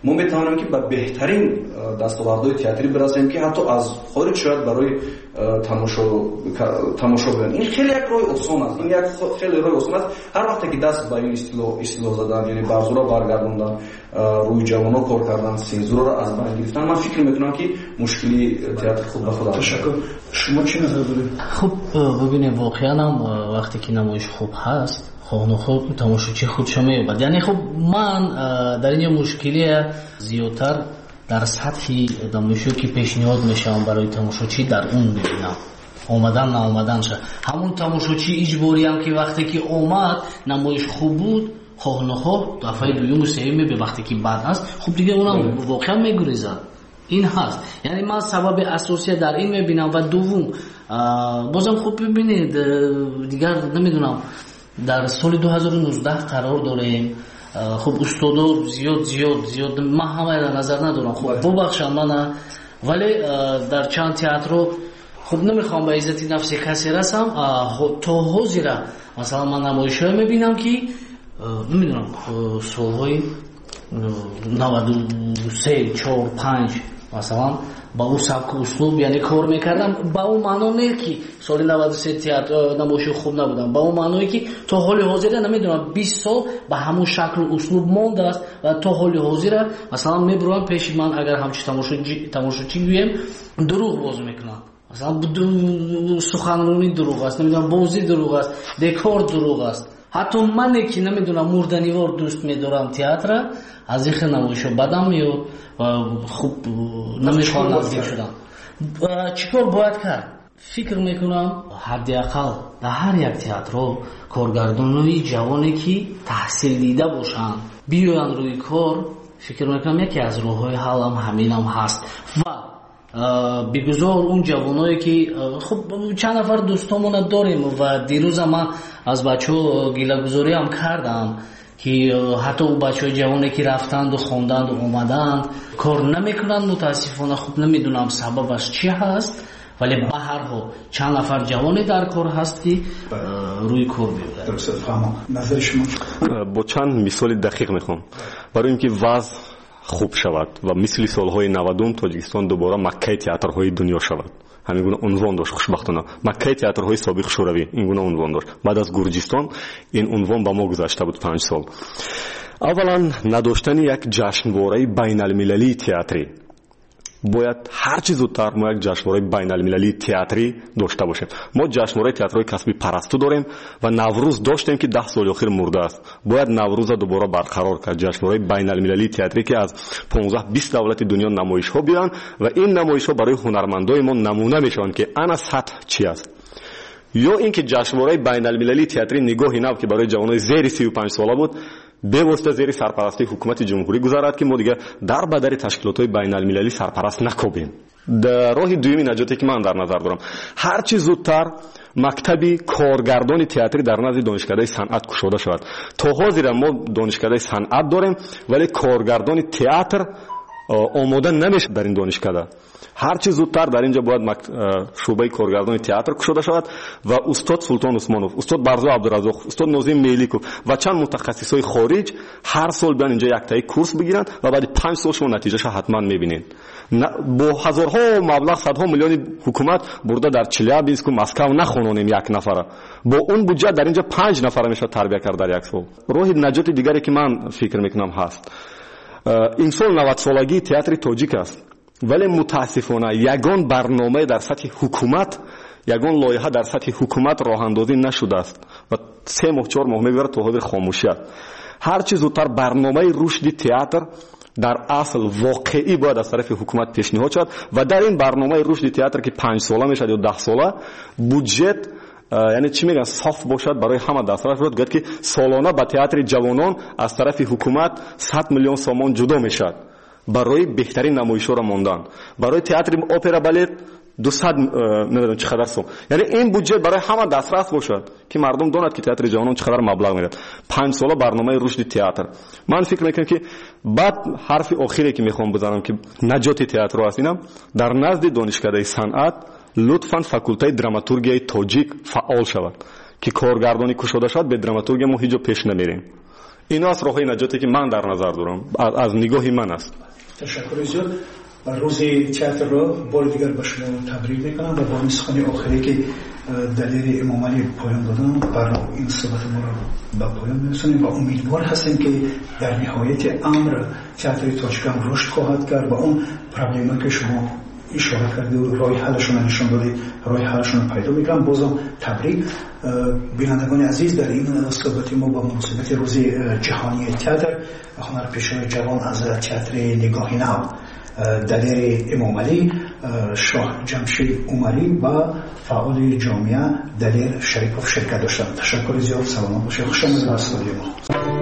мо метавонем ки ба беҳтарин дастовардҳои театрӣ бирасем ки ҳатто аз хориҷ шояд барои тамошо тамошо биён. ин хеле як роҳи осон аст. ин як хеле роҳи осон аст. ҳар вақте ки даст ба ин истилоҳ истилоҳ задан, яъне барзура баргардондан, рӯи ҷавоно кор кардан, сензураро аз байн гирифтан, ман фикр мекунам ки мушкили театр худ ба худ аст. Ташаккур. шумо чӣ назар доред? хуб бибинед, воқеан ҳам вақте ки намоиш хуб ҳаст, хонухуб тамошочи худшо меёбад. яъне хуб ман дар ин мушкилия зиёдтар дар сатҳи намоишҳое ки пешниҳод мешаванд барои тамошочӣ дар он мебинам. омадан наомаданша ҳамун тамошочи иҷбориам ки вақте ки омад намоиш хуб буд, хоҳ нохоҳ дафъаи дуюму сеюм мебе, вақте ки бад аст, хуб дига онам воқеан мегурезад. ин ҳаст. яъне ман сабаби асосия дар ин мебинам. ва дуввум бозам хуб бибинед, дигар намедунам, дар соли ду ҳазору нуздаҳ қарор дорем. хуб устодо зиёд зиёд зиёд ман ҳамаро назар надорам, хуб бубахшам мана, вале дар чанд театро хуб намехоҳам ба иззати нафси касе расам, то ҳозира масалан ман намоишҳое мебинам ки намедонам солҳои наваду се чор панҷ масалан ба ӯ сабку услуб яъне кор мекардам. ба ӯ маъно не ки соли наваду се театр намоиши хуб набудам, ба ӯ маъное ки то ҳоли ҳозира намедонам бист сол ба ҳамун шаклу услуб мондааст ва то ҳоли ҳозира масалан мебуравам пеши ман, агар ҳамчи тамошочӣ гӯем, дурӯғ боз мекунам. масалан суханронӣ дурӯғ аст, намедонам бозӣ дурӯғ аст, декор дурӯғ аст. ҳатто мане ки намедонам мурданивор дӯст медорам театра, аз ихе намоишо бадам меёд ва хуб намехоҳам наздик шудам. чӣ кор бояд кард? фикр мекунам ҳадди ақал дар ҳар як театро коргардонои ҷавоне ки таҳсил дида бошанд биёянд рӯи кор. фикр мекунам яке аз роҳҳои ҳаллам ҳаминам ҳаст. ва бигузор он ҷавоное ки хуб чанд нафар дӯстомона дорем ва дирӯза ман аз бачаҳо гилагузориам кардам ки ҳатто у бачаҳои ҷавоне ки рафтанду хонданду омаданд кор намекунанд. мутаассифона хуб намедонам сабабаш чӣ ҳаст, вале ба ҳар ҳол чанд нафар ҷавоне дар кор ҳаст ки рӯи кор биёяд. назари шумо? бо чанд мисоли дақиқ мехоҳам барои ин ки вазъ хуб шавад ва мисли солҳои навадум Тоҷикистон дубора маккаи театрҳои дунё шавад. ҳамин гуна унвон дошт. хушбахтона маккаи театрҳои собиқ шӯравӣ ин гуна унвон дошт. баъд аз Гурҷистон ин унвон ба мо гузашта буд панҷ сол. аввалан надоштани як ҷашнвораи байналмилалии театрӣ. бояд ҳарчи зудтар мо як ҷашнвораи байналмилалии театрӣ дошта бошем. мо ҷашнвораи театрҳои касби парасту дорем ва наврӯз доштем ки даҳ соли охир мурдааст. бояд наврӯза дубора барқарор кард, ҷашнвораи байналмилалии театрӣ ки аз понздаҳ бист давлати дунё намоишҳо биёянд ва ин намоишҳо барои ҳунармандои мо намуна мешаванд ки ана сатҳ чӣ аст. ё ин ки ҷашнвораи байналмилалии театрӣ нигоҳи нав ки барои ҷавонои зери сию панҷ сола буд бевосита зери сарпарастии ҳукумати ҷумҳурӣ гузарад ки мо дига дар ба дари ташкилотҳои байналмилалӣ сарпараст накобем. роҳи дуюми наҷоте ки ман дар назар дорам, ҳарчи зудтар мактаби коргардони театрӣ дар назди донишкадаи санъат кушода шавад. то ҳозира мо донишкадаи санъат дорем, вале коргардони театр омода намешавад дар ин донишкада. ҳарчи зудтар дар инҷа бояд шӯъбаи коргардони театр кушода шавад ва устод Султон Усмонов, устод Барзо Абдуразоқ, устод Нозим Меликов ва чанд мутахассисои хориҷ ҳар сол биён инҷа яктаи курс бигиранд ва баъди панҷ сол шумо натиҷаша ҳатман мебинед. бо ҳазорҳо маблағ, садҳо миллиони ҳукумат бурда дар Челябинску, Москав нахононем як нафара. бо он буҷа дар инҷа панҷ нафара мешавад тарбия кард дар як сол. роҳи наҷоти дигаре ки ман фикр мекунам ҳаст. имсол навадсолагии театри тоҷик аст, вале мутаассифона ягон барномае дар сатҳи ҳукумат, ягон лоиҳа дар сатҳи ҳукумат роҳандозӣ нашудааст ва се моҳ чор моҳ мегузарад то ҳозир хомӯшӣ аст. ҳарчи зудтар барномаи рушди театр дар асл воқеӣ бояд аз тарафи ҳукумат пешниҳод шавад ва дар ин барномаи рушди театр ки панҷ сола мешавад ё даҳ сола, буҷет яъне чӣ мегӯянд соф бошад барои ҳама дастраф шуд, гӯяд ки солона ба театри ҷавонон аз тарафи ҳукумат сад миллион сомон ҷудо мешавад барои беҳтарин намоишҳоро мондан. барои театри опера балет дусад намедонам чӣ қадар сом. яъне ин буҷет барои ҳама дастрас бошад ки мардум донад ки театри ҷавонон чӣ қадар маблағ медиҳад. панҷ сола барномаи рушди театр. ман фикр мекунам ки баъд ҳарфи охире ки мехоҳам бизанам ки наҷоти театрро аст инам, дар назди донишкадаи санъат лутфан факултаи драматургияи тоҷик фаъол шавад ки коргардонӣ кушода шавад. бе драматургия мо ҳеҷ ҷо пеш намерем. اینا است راه نجاتی که من در نظر دارم، از نگاه من است. تشکر زیاد. روزی تئاتر رو بار دیگر به شما تبریک میکنم و با این سخن آخری که دلیل امام علی پایان دادن برای این صحبت ما رو به پایان میرسونیم و امیدوار هستیم که در نهایت امر تئاتر تاجیکستان رشد خواهد کرد و اون پروبلمی که شما اشاره کردید و راه حلشون نشون دادید راه حلشون پیدا میکنم. بازم تبریک. بینندگان عزیز، در این صحبت ما با مناسبت روز جهانی تئاتر هنرپیشه جوان از تئاتر نگاه نو دلیر امام علی، شاه جمشید عمری و فعال جامعه دلیر شریفوف شرکت داشتند. تشکر زیاد. سلام باشه. خوش آمدید به استودیو ما.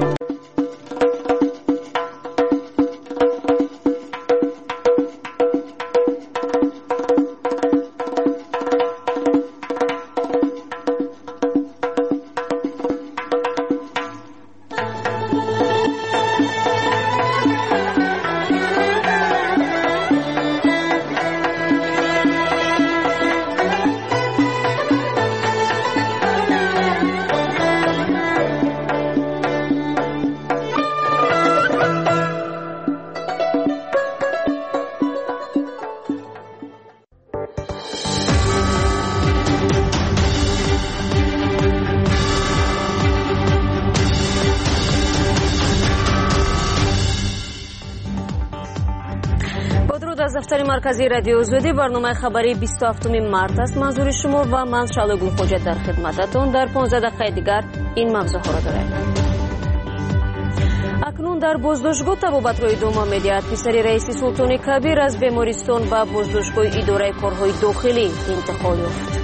از دفتر مرکزی رادیو آزادی برنامه خبری بیست و هفتم مارس است. منظور شما و من شالگل خوجت در خدمتتون. در پانزده دقیقه دیگر این موضوع را داریم. اکنون در بازداشتگاه طبابت‌های دوم آمدید. پسر رئیس سلطان کبیر از بیمارستان و بازداشتگاه اداره کارهای داخلی انتقال یافت.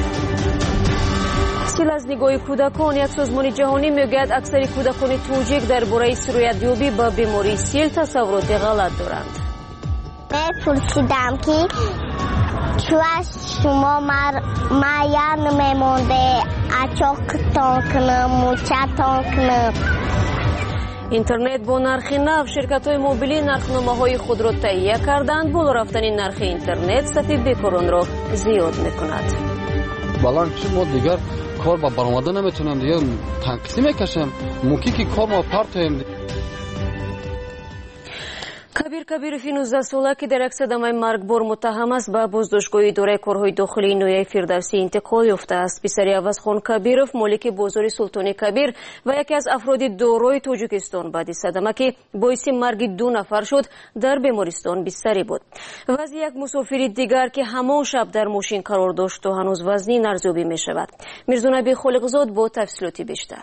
سیل از نگاه کودکان، یک سازمان جهانی میگوید اکثر کودکان توجیک درباره سرایت‌یابی به بیماری سیل تصورات غلط دارند. پرسیدم که چون شما مایا نمیمونده اچاق تان کنم موچه تان کنم. اینترنت با نرخ نو، شرکت‌های موبیلی نرخنامه‌های خود را تهیه کردند. بالا رفتن نرخ اینترنت صف بیکاران را زیاد می‌کند. بالان چون ما دیگر کار با برآمده نمیتونم، دیگر تنکسی میکشم، موکی که کار ما پرتایم. کبیر کبیروف نوزده ساله که در یک صدمه مرگبار متهم است به بازداشتگاه اداره کارهای داخلی نویه فردوسی انتقال یافته است. پسر عوضخان کبیروف مالک بازار سلطان کبیر و یکی از افراد دارای تاجیکستان بعد صدمه که باعث مرگ دو نفر شد در بیمارستان بستری بود. وضع یک مسافر دیگر که همان شب در ماشین قرار داشت و هنوز وزنی ارزیابی می شود. میرزا نبی خالقزاد با تفصیلاتی بیشتر.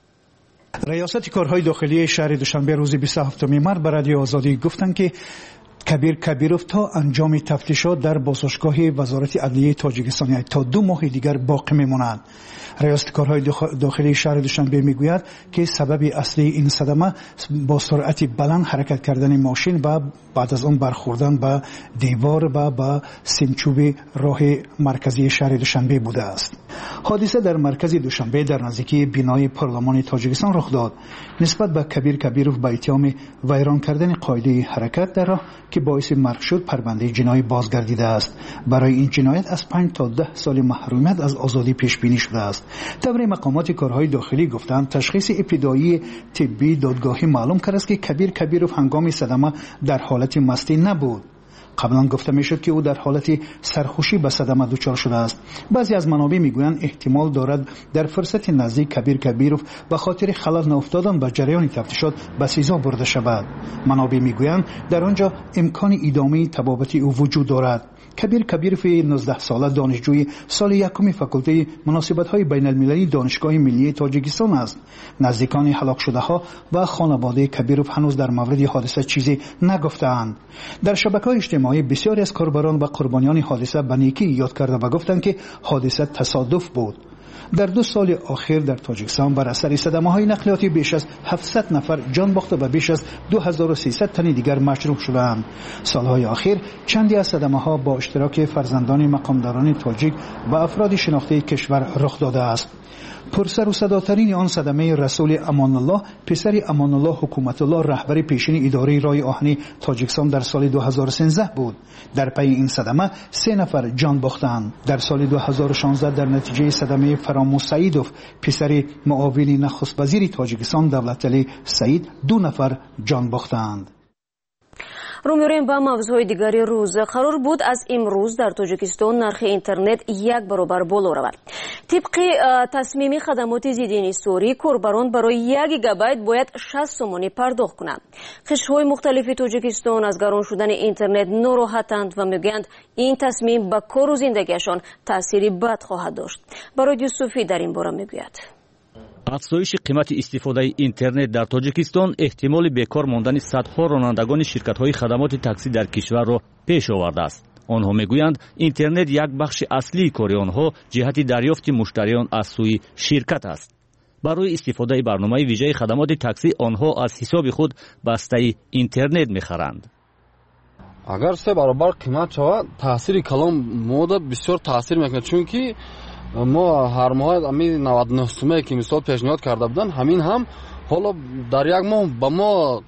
ریاست کارهای داخلی شهر دوشنبه روز بیست و هفتم مارس به رادیو آزادی گفتند که کبیر کبیروف تا انجام تفتیشات در بازداشتگاه وزارت عدلیه تاجیکستان تا دو ماه دیگر باقی میمانند. ریاست کارهای داخلی شهر دوشنبه میگوید که سبب اصلی این صدمه با سرعت بلند حرکت کردن ماشین و بعد از آن برخوردن به دیوار و به سیمچوب راه مرکزی شهر دوشنبه بوده است. حادثه در مرکز دوشنبه در نزدیکی بنای پارلمان تاجیکستان رخ داد. نسبت به کبیر کبیروف به اتهام ویران کردن قاعده حرکت در راه که باعث مرگ شد پرونده جنایی بازگردیده است. برای این جنایت از پنج تا ده سال محرومیت از آزادی پیش بینی شده است. طبری مقامات کارهای داخلی گفتند تشخیص ابتدایی طبی دادگاهی معلوم کرد است که کبیر کبیروف هنگام صدمه در حالت مستی نبود. قبلا گفته میشد که او در حالت سرخوشی به صدمه دچار شده است. بعضی از منابع میگویند احتمال دارد در فرصت نزدیک کبیر کبیروف به خاطر خلل ناافتادن به جریان تفتیشات به سیزا برده شود. منابع میگویند در آنجا امکان ادامه طبابت او وجود دارد. کبیر کبیروف نوزده ساله دانشجوی سال یکم فاکولته مناسبت‌های بین المللی دانشگاه ملی تاجیکستان است. نزدیکان هلاک شده‌ها و خانواده کبیروف هنوز در مورد حادثه چیزی نگفتند. در شبکه‌های اجتماعی بسیاری از کاربران و قربانیان حادثه به نیکی یاد کرده و گفتند که حادثه تصادف بود. در دو سال اخیر در تاجیکستان بر اثر صدمه‌های نقلیاتی بیش از هفتصد نفر جان باخته و بیش از دو هزار و سیصد تن دیگر مجروح شدند. سالهای اخیر چندی از صدمه‌ها با اشتراک فرزندان مقامداران تاجیک و افراد شناخته کشور رخ داده است. پرسر و صداترین آن صدمه رسول امان الله پسر امان الله حکومت الله رهبر پیشین اداره رای آهنی تاجیکستان در سال دو هزار و سیزده بود. در پی این صدمه سه نفر جان باختند. در سال دو هزار و شانزده در نتیجه صدمه فراموش سعیدوف پسر معاون نخست وزیر تاجیکستان давлатали سعید دو نفر جان باختند. رو می‌ریم با موضوع دیگری روز. قرار بود از امروز در تاجیکستان نرخ اینترنت یک برابر بالا رود. طبق تصمیم خدمات ضد سوری کاربران برای یک گیگابایت باید شصت سومانی پرداخت کنند. قشرهای مختلف تاجیکستان از گران شدن اینترنت ناراحتند و میگویند این تصمیم به کار و زندگیشان تأثیری بد خواهد داشت. برای یوسفی در این باره میگوید. افزایش قیمت استفاده اینترنت در تاجیکستان احتمال بیکار ماندن صدها رانندگان شرکت‌های خدمات تاکسی در کشور را پیش آورده است. آنها میگویند اینترنت یک بخش اصلی کار آنها جهت دریافت مشتریان از سوی شرکت است. برای استفاده برنامه ویژه خدمات تاکسی آنها از حساب خود بسته اینترنت می‌خرند. اگر سه برابر قیمت شود تاثیر کلان مودا بسیار تاثیر میکنه، چون که ما هر ماه همین نود و نه سومه که مثال پیشنهاد کرده بودن همین هم حالا در یک ماه با ما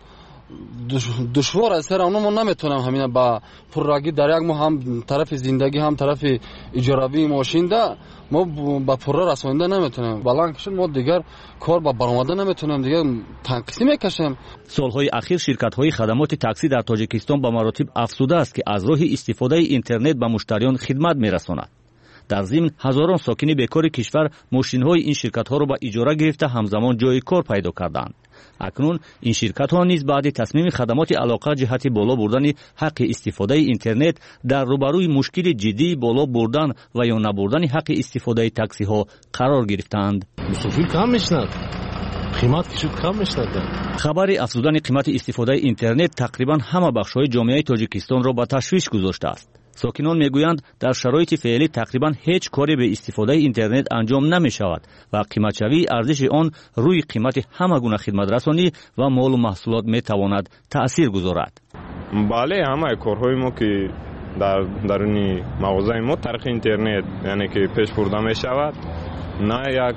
دشوار است. سر اونو ما نمیتونم همین با پرراگی در یک ماه هم طرف زندگی هم طرف اجاره ماشین ده ما با پررا رسونده نمیتونیم. بلکه ما دیگر کار با برآمده نمیتونیم، دیگر تنقیسی میکشیم. سالهای اخیر شرکت‌های خدمات تاکسی در تاجیکستان به مراتب افزوده است که از راه استفاده اینترنت به مشتریان خدمت میرساند. در ضمن هزاران ساکن بیکار کشور ماشین‌های این شرکت‌ها را به اجاره گرفته همزمان جای کار پیدا کردند. اکنون این شرکت‌ها نیز بعد تصمیم خدمات علاقه جهت بالا بردن حق استفاده اینترنت در روبروی مشکل جدی بالا بردن و یا نبردن حق استفاده تاکسی‌ها قرار گرفتند. مسافر کم میشند. قیمت که شد کم میشند. خبر افزودن قیمت استفاده اینترنت تقریبا همه بخش‌های جامعه تاجیکستان را به تشویش گذاشته است. ساکنان میگویند در شرایط فعلی تقریبا هیچ کاری به استفاده اینترنت انجام نمی شود و قیمتشوی ارزش آن روی قیمت همه گونه خدمت رسانی و مال و محصولات می تواند تأثیر گذارد. بله، همه کارهای ما که در درون مغازه ما طریق اینترنت یعنی که پیش برده می شود، نه یک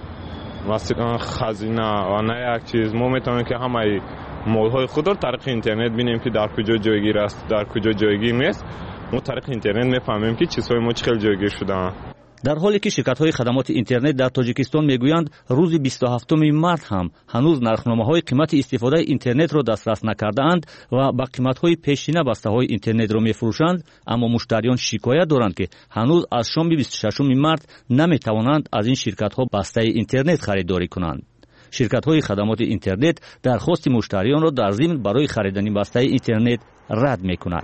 خزینه و نه یک چیز، ما میتونیم که همه مالهای خود را طریق اینترنت بینیم که در کجا جایگیر است، در کجا جایگیر نیست. ما طریق اینترنت میفهمیم که چیزهای ما چقدر جایگیر شدن. در حالی که شرکت‌های خدمات اینترنت در تاجیکستان میگویند روز بیست و هفتم مارس هم هنوز نرخنامه‌های قیمت استفاده اینترنت را دسترس نکرده‌اند و با قیمت‌های پیشینه بسته‌های اینترنت را میفروشند، اما مشتریان شکایت دارند که هنوز از شام بیست و ششم مارس نمیتوانند از این شرکت‌ها بسته اینترنت خریداری کنند. شرکت‌های خدمات اینترنت درخواست مشتریان را در ضمن برای خریدن بسته اینترنت رد می‌کند.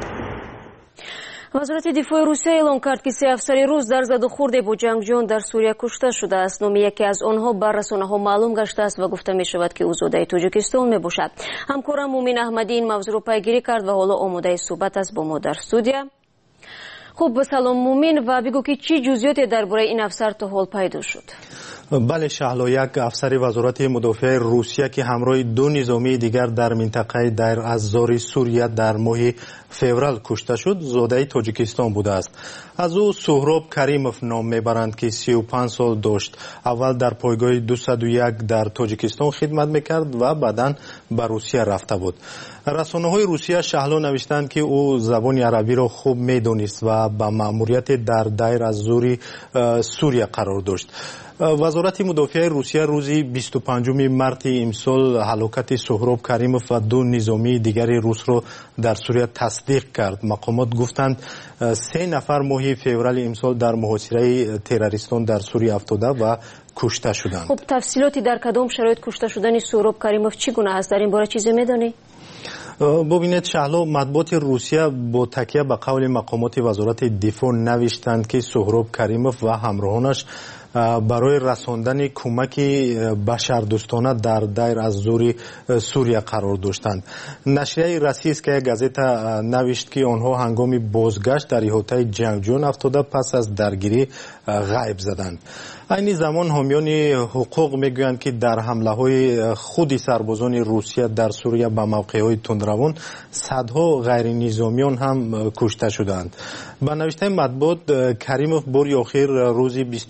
وزارت دفاع روسیه اعلام کرد که سه افسر روس در زد و خورد با جنگجویان در سوریه کشته شده است. نام یکی از آنها بر رسانه‌ها معلوم گشته است و گفته می شود که او زاده تاجیکستان می باشد. همکارم مومن احمدی این موضوع را پیگیری کرد و حالا آماده صحبت است با ما در استودیو. خوب، سلام مومن، و بگو که چی جزئیاتی درباره این افسر تا حال پیدا شد؟ بله شهلا، یک افسر وزارت مدافع روسیه که همراه دو نظامی دیگر در منطقه دیر از-زور سوریه در ماه فوریه کشته شد زاده تاجیکستان بوده است. از او سهراب کریموف نام میبرند که سی و پنج سال داشت. اول در پایگاه دویست و یک در تاجیکستان خدمت میکرد و بعداً به روسیه رفته بود. رسانه های روسیه شهلا نوشتند که او زبان عربی را خوب میدانست و به مأموریت در دیر از-زور سوریه قرار داشت. وزارت مدافع روسیه روز بیست و پنجم مارس امسال هلاکت سهراب کریموف و دو نظامی دیگر روس را در سوریه تصدیق کرد. مقامات گفتند سه نفر ماه فوریه امسال در محاصره تروریستان در سوریه افتاده و کشته شدند. خب تفصیلاتی در کدام شرایط کشته شدن سهراب کریموف چگونه است؟ در این باره چیزی میدانی؟ ببینید شهلا، مطبوعات روسیه با تکیه به قول مقامات وزارت دفاع نوشتند که سهراب کریموف و همراهانش برای رساندن کمک بشردوستانه در دیر از-زور سوریه قرار داشتند. نشریه رسمی است که گازیتا نوشت که آنها هنگام بازگشت در احاطه جنگجویان افتاده پس از درگیری غیب زدند. این زمان حامیان حقوق میگویند که در حمله های خود سربازان روسیه در سوریه به موقع های تندروان صدها غیر نظامیان هم کشته شدند. به نوشته مطبوعات کریموف باری آخر روز بیست و دوم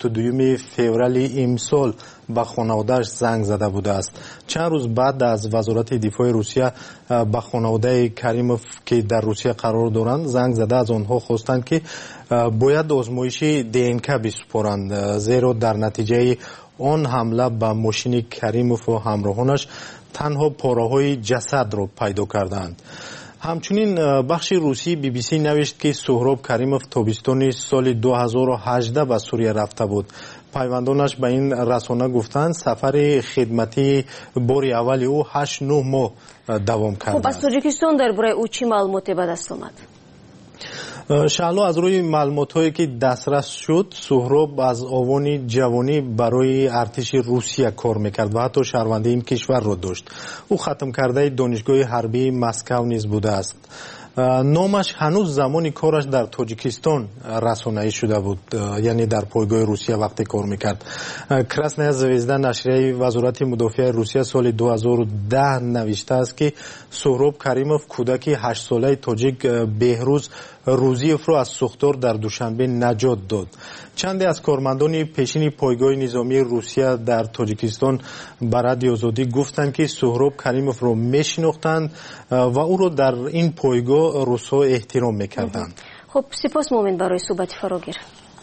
ماه فوریه امسال به خانواده‌اش زنگ زده بوده است. چند روز بعد از وزارت دفاع روسیه به خانواده کریموف که در روسیه قرار دارند زنگ زده از آنها خواستند که باید آزمایش دی ان که بسپارند، زیرا در نتیجه آن حمله به ماشین کریموف و همراهانش تنها پاره‌های جسد را پیدا کردند. همچنین بخش روسی بی بی سی نوشت که سهراب کریموف تابستان سال دو هزار و هجده به سوریه رفته بود. پیوندانش به این رسانه گفتند سفر خدمتی بار اول او هشت نه ماه دوام کرده. خب از تاجیکستان درباره او چی معلوماتی به دست آمد؟ شعلا از روی معلومات‌هایی که دسترس شد، سهراب از آوان جوانی برای ارتش روسیه کار میکرد و حتی شهروندی این کشور را داشت. او ختم کرده دانشگاه حربی مسکو نیز بوده است. نامش هنوز زمانی کارش در تاجیکستان رسانه‌ای شده بود، یعنی در پایگاه روسیه وقتی کار میکرد. کراسنایا زویزدا نشریه وزارت مدافع روسیه سال دو هزار و ده نوشته است که سهراب کریموف کودکی هشت ساله تاجیک بهروز روزیف را از سوختار در دوشنبه نجات داد. چندی از کارمندان پیشین پایگاه نظامی روسیه در تاجیکستان به رادیو آزادی گفتند که سهراب کریموف را میشناختند و او را در این پایگاه روس‌ها احترام میکردند. خب سپاس مومن برای صحبت فراگیر.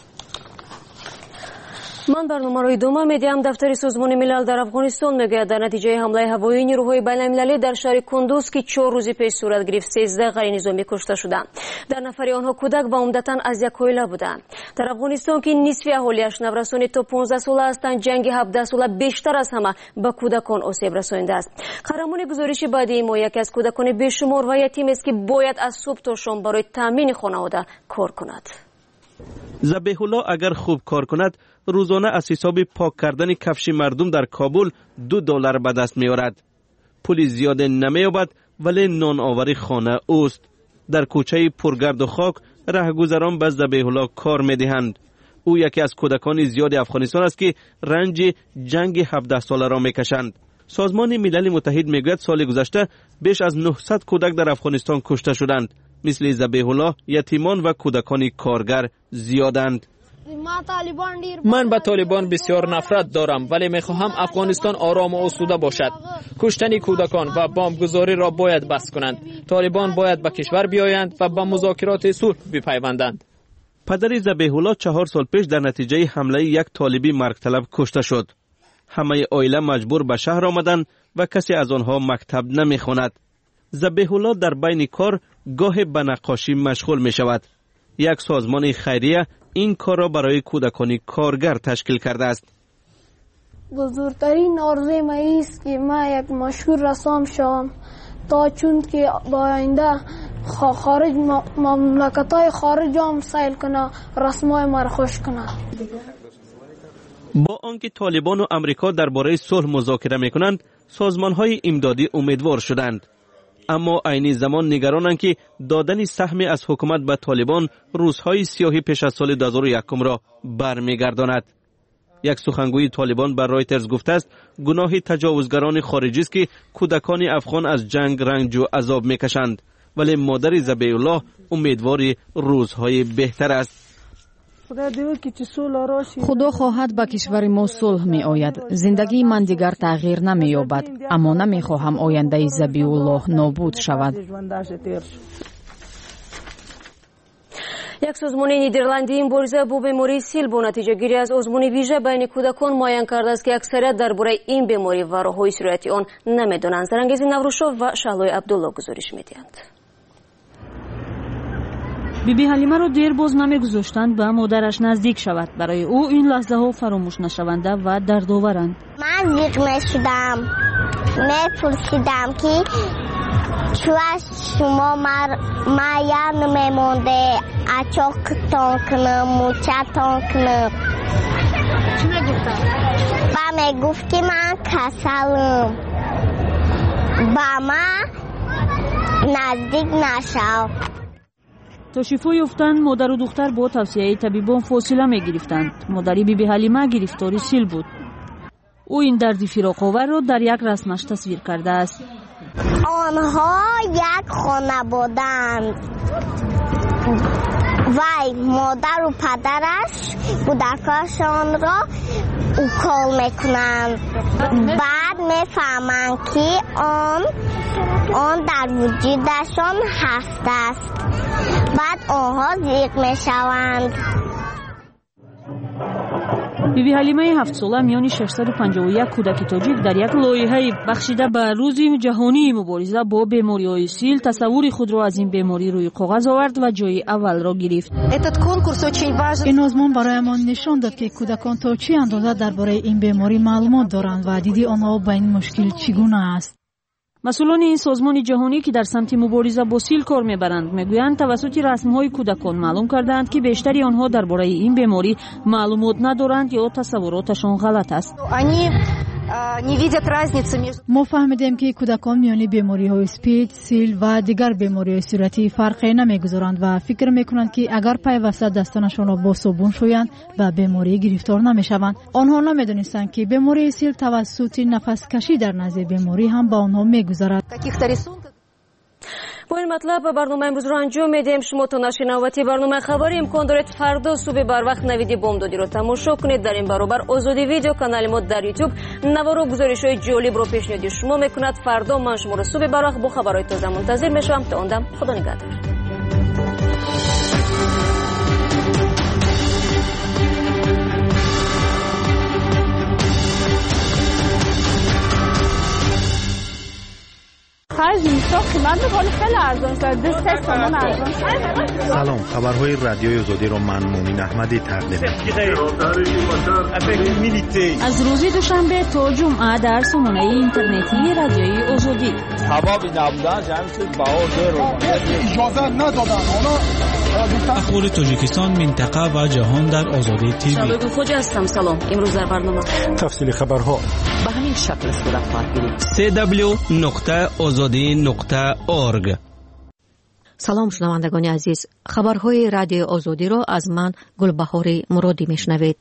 من برنامه ادامه میدیم. دفتر سازمان ملل در افغانستان میگوید در نتیجه حمله هوایی نیروهای بین‌المللی در شهر کندوز که چهار روز پیش صورت گرفت سیزده غیر نظامی کشته شدند. در نفر آنها کودک و عمدتاً از یک عائله بودند. در افغانستان که نصف اهالیش نورسان تا پانزده ساله هستند، جنگ هفده ساله بیشتر از همه به کودکان آسیب رسانیده است. قهرمان گزارش بعدی ما یکی از کودکان بیشمار و یتیم است که باید از صبح تا شام برای تامین خانواده کار کند. ذبیح الله اگر خوب کار کند روزانه از حساب پاک کردن کفش مردم در کابل دو دلار به دست می آورد. پولی زیاد نمی یابد ولی نان آوری خانه اوست. در کوچه پرگرد و خاک رهگذران به ذبیح الله کار می دهند. او یکی از کودکان زیاد افغانستان است که رنج جنگ هفده ساله را می کشند. سازمان ملل متحد می گوید سال گذشته بیش از نهصد کودک در افغانستان کشته شدند. مثل ذبیح الله یتیمان و کودکان کارگر زیادند. من به طالبان بسیار نفرت دارم ولی میخواهم افغانستان آرام و آسوده باشد. کشتن کودکان و بمبگذاری را باید بس کنند. طالبان باید به کشور بیایند و به مذاکرات صلح بپیوندند. پدر ذبیح الله چهار سال پیش در نتیجه حمله یک طالبی مرگ طلب کشته شد. همه عائله مجبور به شهر آمدند و کسی از آنها مکتب نمیخواند. ذبیح الله در بین کار گاه به نقاشی مشغول می شود. یک سازمان خیریه این کار را برای کودکان کارگر تشکیل کرده است. بزرگترین آرزوی من است که من یک مشهور رسام شوم تا چون که با آینده خارج مملکت‌های خارج هم سیل کنه رسمای ما خوش کنه. با آنکه طالبان و امریکا درباره صلح مذاکره میکنند، سازمان‌های امدادی امیدوار شدند. اما عین زمان نگرانند که دادن سهمی از حکومت به طالبان روزهای سیاهی پیش از سال دو هزار و یک را برمیگرداند. یک سخنگوی طالبان بر رایترز گفته است گناه تجاوزگران خارجی است که کودکان افغان از جنگ رنج و عذاب میکشند، ولی مادر ذبیح الله امیدوار روزهای بهتر است. خدا خواهد به کشور ما صلح می آید. زندگی من دیگر تغییر نمی یابد، اما نمی خواهم آینده ذبیح الله نابود شود. یک سازمان نیدرلندی مبارزه با بیماری سیل با نتیجه گیری از آزمون ویژه بین کودکان معین کرده است که اکثریت درباره این بیماری و راههای سرایت آن نمیدانند. زرنگیز نوروشا و شهلای عبدالله گزارش میدهند. بیبی حلیمه را دیر باز نمیگذاشتند به مادرش نزدیک شود. برای او این لحظه ها فراموش نشونده و دردآورند. من زیق میشدم، میپرسیدم که چوش شما مر مایا نمیمونده اچاکتان کنم موچتان کنم. چی میگفتن؟ با میگفت که من کسلم، با من نزدیک نشو. تا شفا یافتند مادر و دختر با توصیه طبیبان فاصله می گرفتند. مادری بیبی حلیمه گرفتار سیل بود. او این درد فراق‌آور را در یک رسمش تصویر کرده است. آنها یک خانه بودند. وای مادر و پدرش کودکاشان را اوکال میکنند. بعد میفهمند که آن آن در وجودشان هست است. بعد آنها زیق میشوند. بیبی حلیمه هفت ساله میان ششصد و پنجاه و یک کودک تاجیک در یک لایحه بخشیده به روز جهانی مبارزه با بیماری‌های سیل تصور خود را از این بیماری روی کاغذ آورد و جای اول را گرفت. این آزمون برایمان نشان داد که کودکان تا چه اندازه درباره این بیماری معلومات دارند و دیدی آنها با این مشکل چگونه است. مسئولان این سازمان جهانی که در سمت مبارزه با سیل کار میبرند میگویند توسط رسم‌های کودکان معلوم کردند که بیشتری آنها درباره این بیماری معلومات ندارند یا تصوراتشان غلط است. ما فهمیدیم که کودکان میان بیماری‌های اسپید، سیل و دیگر بیماری‌های صورتی فرقی نمیگذارند و فکر میکنند که اگر پیوسته دستانشان را با صابون شویند به بیماری گرفتار نمیشوند. آنها نمیدانستند که بیماری سیل توسط نفس کشی در نزد بیماری هم به آنها میگذرد. با این مطلب به برنامه امروز رو انجام میدیم. شما تا نشنواتی برنامه خبری امکان دارید فردا صبح بر وقت نویدی بامدادی رو تماشا کنید. در این برابر آزادی ویدیو کانال ما در یوتیوب نوارو گزارش‌های جالب رو پیشنهاد شما میکند. فردا من شما رو صبح بر وقت با خبرهای تازه منتظر میشم. تا اون دم خدا نگهدار. سلام، خبرهای رادیوی آزادی را من مومن احمدی تقدیم می‌کنم. از روز دوشنبه تا جمعه در سامانه اینترنتی رادیوی آزادی. اخبار تاجیکستان، منطقه و جهان در آزادی تیوی. شبکه خوج هستم. سلام. امروز در برنامه تفصیل خبرها به همین شکل صورت خواهد سی دبلیو نقطه آزادی نقطه اورگ. سلام شنوندگان عزیز، خبرهای رادیو آزادی را از من گلبهار مرادی میشنوید.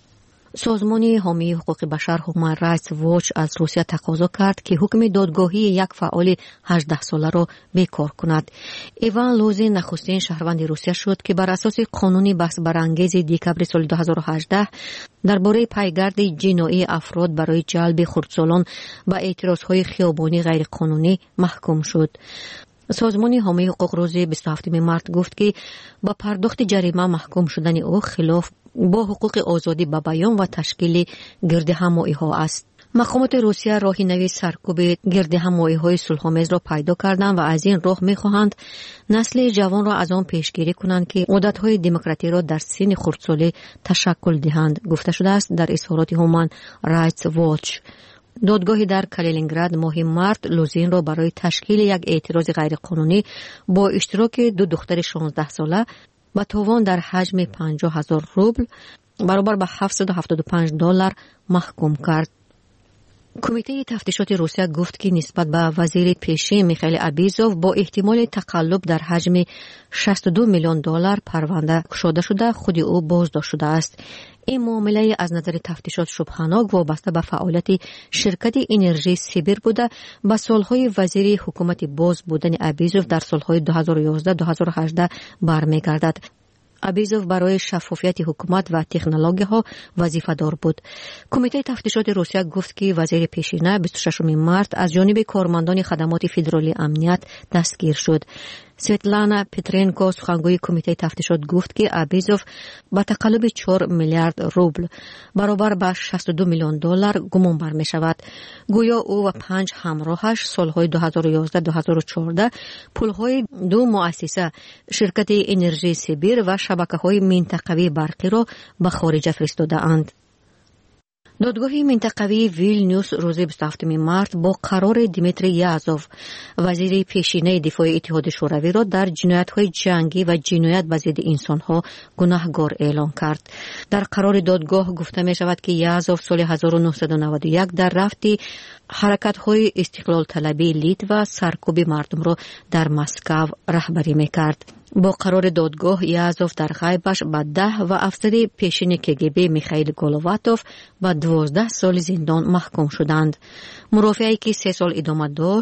سازمان حامی حقوق بشر هومن رایتس واچ از روسیه تقاضا کرد که حکم دادگاهی یک فعال هجده ساله را بیکار کند. ایوان لوزین نخستین شهروند روسیه شد که بر اساس قانون بحث برانگیز دکبر سال دو هزار و هجده درباره پیگرد جنایی افراد برای جلب خردسالان و اعتراضهای خیابانی غیرقانونی محکوم شد. سازمان حامی حقوق روز بیست و هفتم مارس گفت که با پرداخت جریمه محکوم شدن او خلاف با حقوق آزادی به بیان و تشکیل گرد همایی ها است. مقامات روسیه راهی نوی سرکوب گرد همایی های صلح‌آمیز را پیدا کردند و از این راه می‌خواهند نسل جوان را از آن پیشگیری کنند که عادت‌های دموکراتی را در سن خردسالی تشکل دهند، گفته شده است در اظهارات هومن رایتس واچ. دادگاهی در کالینینگراد ماه مارس لوزین را برای تشکیل یک اعتراض غیرقانونی با اشتراک دو دختر شانزده ساله با تاوان در حجم پنجاه هزار روبل برابر به هفتصد و هفتاد و پنج دلار محکوم کرد. کمیته تفتیشات روسیه گفت که نسبت به وزیر پیشین میخائیل ابیزوف با احتمال تقلب در حجم شصت و دو میلیون دلار پرونده گشوده شده خود او بازداشت شده است. این معامله از نظر تفتیشات شبهه‌ناک وابسته به فعالیت شرکت انرژی سیبر بوده با سالهای وزیر حکومت باز بودن ابیزوف در سالهای دو هزار و یازده تا دو هزار و هجده برمیگردد. ابیزوف برای شفافیت حکومت و تکنولوژی ها وظیفه دار بود. کمیته تفتیشات روسیه گفت که وزیر پیشینه بیست و ششم مارس از جانب کارمندان خدمات فدرالی امنیت دستگیر شد. سویتلانا پترنکو سخنگوی کمیته تفتیشات گفت که ابیزوف با تقلب چهار میلیارد روبل برابر به شصت و دو میلیون دلار گمان بر می شود. گویا او و پنج همراهش سالهای دو هزار و یازده تا دو هزار و چهارده پولهای دو مؤسسه شرکت انرژی سیبر و شبکه‌های منطقوی برقی را به خارج فرستاده اند. دادگاه منطقوی ویلنیوس روز بیست و هفتم مارس با قرار دیمیتری یازوف وزیر پیشینه دفاع اتحاد شوروی را در جنایت‌های جنگی و جنایت به ضد انسان‌ها گناهکار اعلام کرد. در قرار دادگاه گفته می شود که یازوف سال هزار و نهصد و نود و یک در رفتی حرکت‌های استقلال طلبی لیت و سرکوب مردم را در مسکو رهبری می‌کرد. با قرار دادگاه یازوف در غیبش به ده و افسر پیشین کگبی میخائیل گولواتوف به دوازده سال زندان محکوم شدند. مرافعی که سه سال ادامه داشت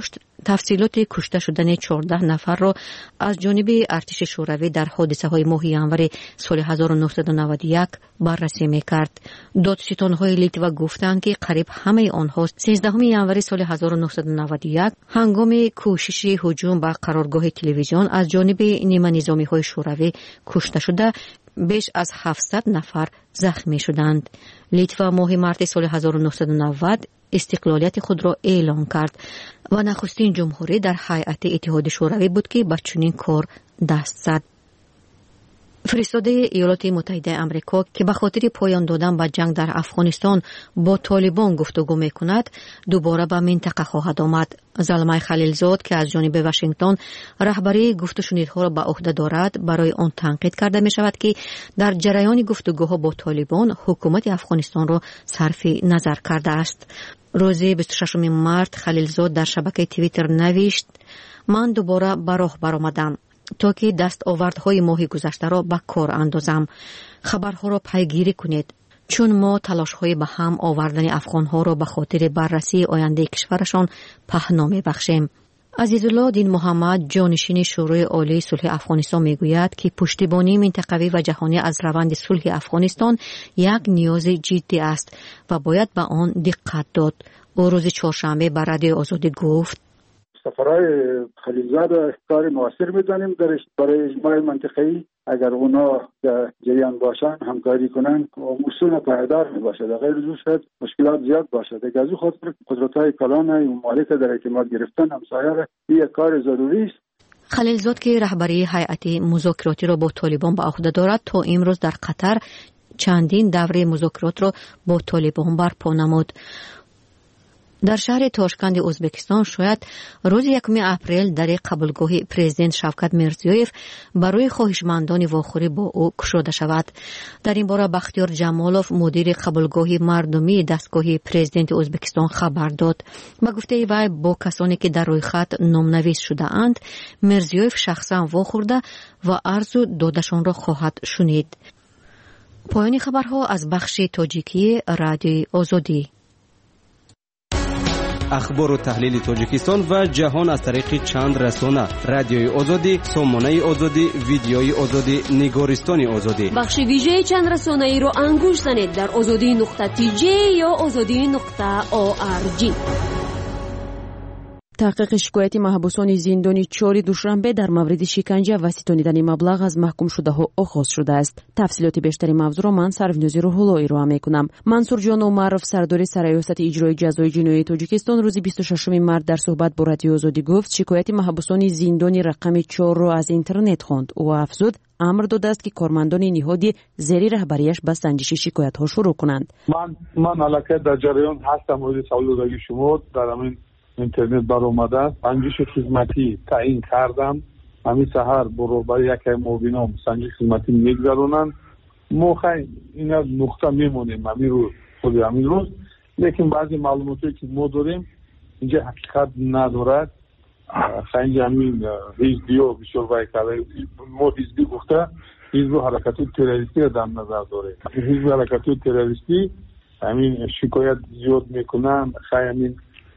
تفصیلات کشته شدن چهارده نفر را از جانب ارتش شوروی در حادثه های ماه ینور سال هزار و نهصد و نود و یک بررسی میکرد. دادستان های لیتوا گفتند که قریب همه آنها سیزدهم ینور سال هزار و نهصد و نود و یک هنگام کوشش هجوم به قرارگاه تلویزیون از جانب نیمه نظامی های شوروی کشته شده، بیش از هفتصد نفر زخمی شدند. لیتوا ماه مارس سال هزار و نهصد و نود استقلالیت خود را اعلام کرد و نخستین جمهوری در هیئت اتحاد شوروی بود که به چنین کار دست زد. فرستاده ایالات متحده آمریکا که به خاطر پایان دادن به جنگ در افغانستان با طالبان گفتگو میکند، دوباره به منطقه خواهد آمد. زلمه خلیلزاد که از جانب واشنگتن رهبری گفت و شنیدها را به عهده دارد، برای آن تنقید کرده می شود که در جریان گفتگوها با طالبان حکومت افغانستان را صرف نظر کرده است. روز بیست و ششم مارس خلیلزاد در شبکه توییتر نوشت: من دوباره به راه برآمدم تا که دستاوردهای ماه گذشته را به کار اندازم. خبرها را پیگیری کنید، چون ما تلاش‌های به هم آوردن افغان‌ها را به خاطر بررسی آینده کشورشان پهنا می‌بخشیم. عزیزالله دین محمد، جانشین شورای عالی صلح افغانستان، میگوید که پشتیبانی منطقوی و جهانی از روند صلح افغانستان یک نیاز جدی است و باید به آن دقت داد. او روز چهارشنبه به رادیو آزادی گفت: سفرهای خلیلزاد کار موثر می‌دانیم در برای اجماع منطقه‌ای. اگر اونا در جریان باشن، همکاری کنن، اصول پایدار میباشد. غیر از شاید مشکلات زیاد باشد. اگر از خاطر قدرت‌های کلان و ممالک در اعتماد گرفتن همسایه یک کار ضروری است. خلیلزاد که رهبری هیئت مذاکراتی را با طالبان به عهده دارد، تا امروز در قطر چندین دوره مذاکرات را با طالبان برپا نمود. در شهر تاشکند ازبکستان شاید روز یکم اپریل در قبولگاه پرزیدنت شوکت میرزیویف برای خواهشمندان واخوری با او گشوده شود. در این باره بختیار جمالوف، مدیر قبولگاه مردمی دستگاه پرزیدنت ازبکستان، خبر داد. با گفته وی با کسانی که در روی خط نامنویس شده اند میرزیویف شخصا واخورده و عرض دادشان را خواهد شنید. پایان خبرها از بخش تاجیکی رادیو آزادی. اخبار و تحلیل تاجیکستان و جهان از طریق چند رسانه: رادیوی آزادی، سامانه آزادی، ویدیوی آزادی، نگارستان آزادی. بخش ویژه چند رسانه ای را انگوش زنید در آزادی نقطه تی جی یا آزادی نقطه او آر جی. تحقیق شکایت محبوسان زندانی چهار دوشنبه در مورد شکنجه و ستانیدن مبلغ از محکوم شده ها آغاز شده است. تفصیلات بیشتری موضوع را من سرونوزی روح‌الله ارائه می‌کنم. منصور جان عمرов، سردار سرایست اجرای جزای جنایی تاجیکستان، روز بیست و ششم مارس در صحبت با رادیو آزادی گفت شکایت محبوسان زندانی رقم چهار را از اینترنت خواند. او افزود امر داده است که کارمندان نهادی زیر رهبریش به سنجش شکایت ها شروع کنند. من من علاقه در جریان هستم. مورد سوال شما در همین اینترنت بر اومده است. سنجش خدمتی تعیین کردم. همین سحر برو برای یک مبینام سنجش خدمتی میگذرونن. ما خیلی این از نقطه میمونیم همین روز خود همین روز، لیکن بعضی معلوماتی که ما داریم اینجا حقیقت ندارد. خیلی همین حزبی ها بسیار باید کرده. ما حزبی گفته حزب حرکت تروریستی را در نظر داره. حزب حرکت تروریستی همین شکایت زیاد میکنن، خیلی همین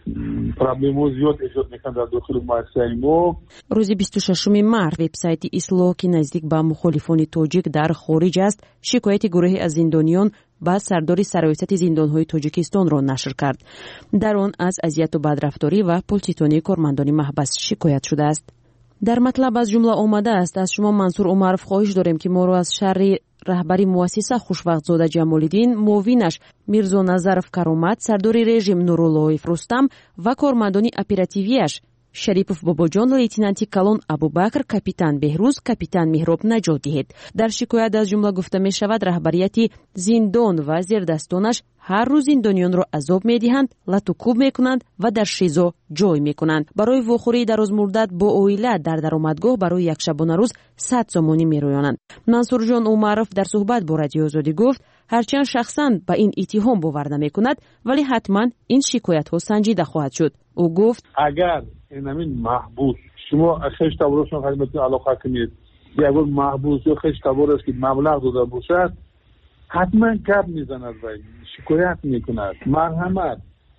پرابلم زیاد ایجاد میکنن در داخل مؤسسه ما. روز بیست و ششم مارس وبسایت اصلاح که نزدیک به مخالفان تاجیک در خارج است شکایت گروهی از زندانیان با سردار سرایست زندانهای تاجیکستان را نشر کرد. در آن از اذیت و بدرفتاری و پلتیتانی کارمندان محبس شکایت شده است. در مطلب از جمله آمده است از شما منصور عمرов خواهش داریم که ما را از شر رهبری مؤسسه خوشوقت‌زاده جمال‌الدین، معاونش میرزا نظرов کرامت، سردار رژیم نوراللهیف رستم و کارمندان اپراتیویش شریپов باباجان، لیتنانتی کلان ابوبکر، کاپیتان بهروز، کاپیتان مهراب نجات دهید. در شکایت از جمله گفته می شود رهبریت زندان و زیردستانش هر روز زندانیان را عذاب می دهند، لط و کوب می کنند و در شیزا جای می کنند. برای واخوری دراز مدت با اویله در درآمدگاه برای یک شبانه روز صد سومانی می رویانند. منصور جان عمرов در صحبت با رادیو آزادی گفت هرچند شخصا به این اتهام باور نمی کند ولی حتما این شکایت ها سنجیده خواهد شد. او گفت اگر این همین محبوس شما خیش تبارشون خدمتی علاقه کنید یا اگر محبوس یا خیش تبارش که مبلغ داده باشد حتما گپ میزند و شکایت میکند. مرحمت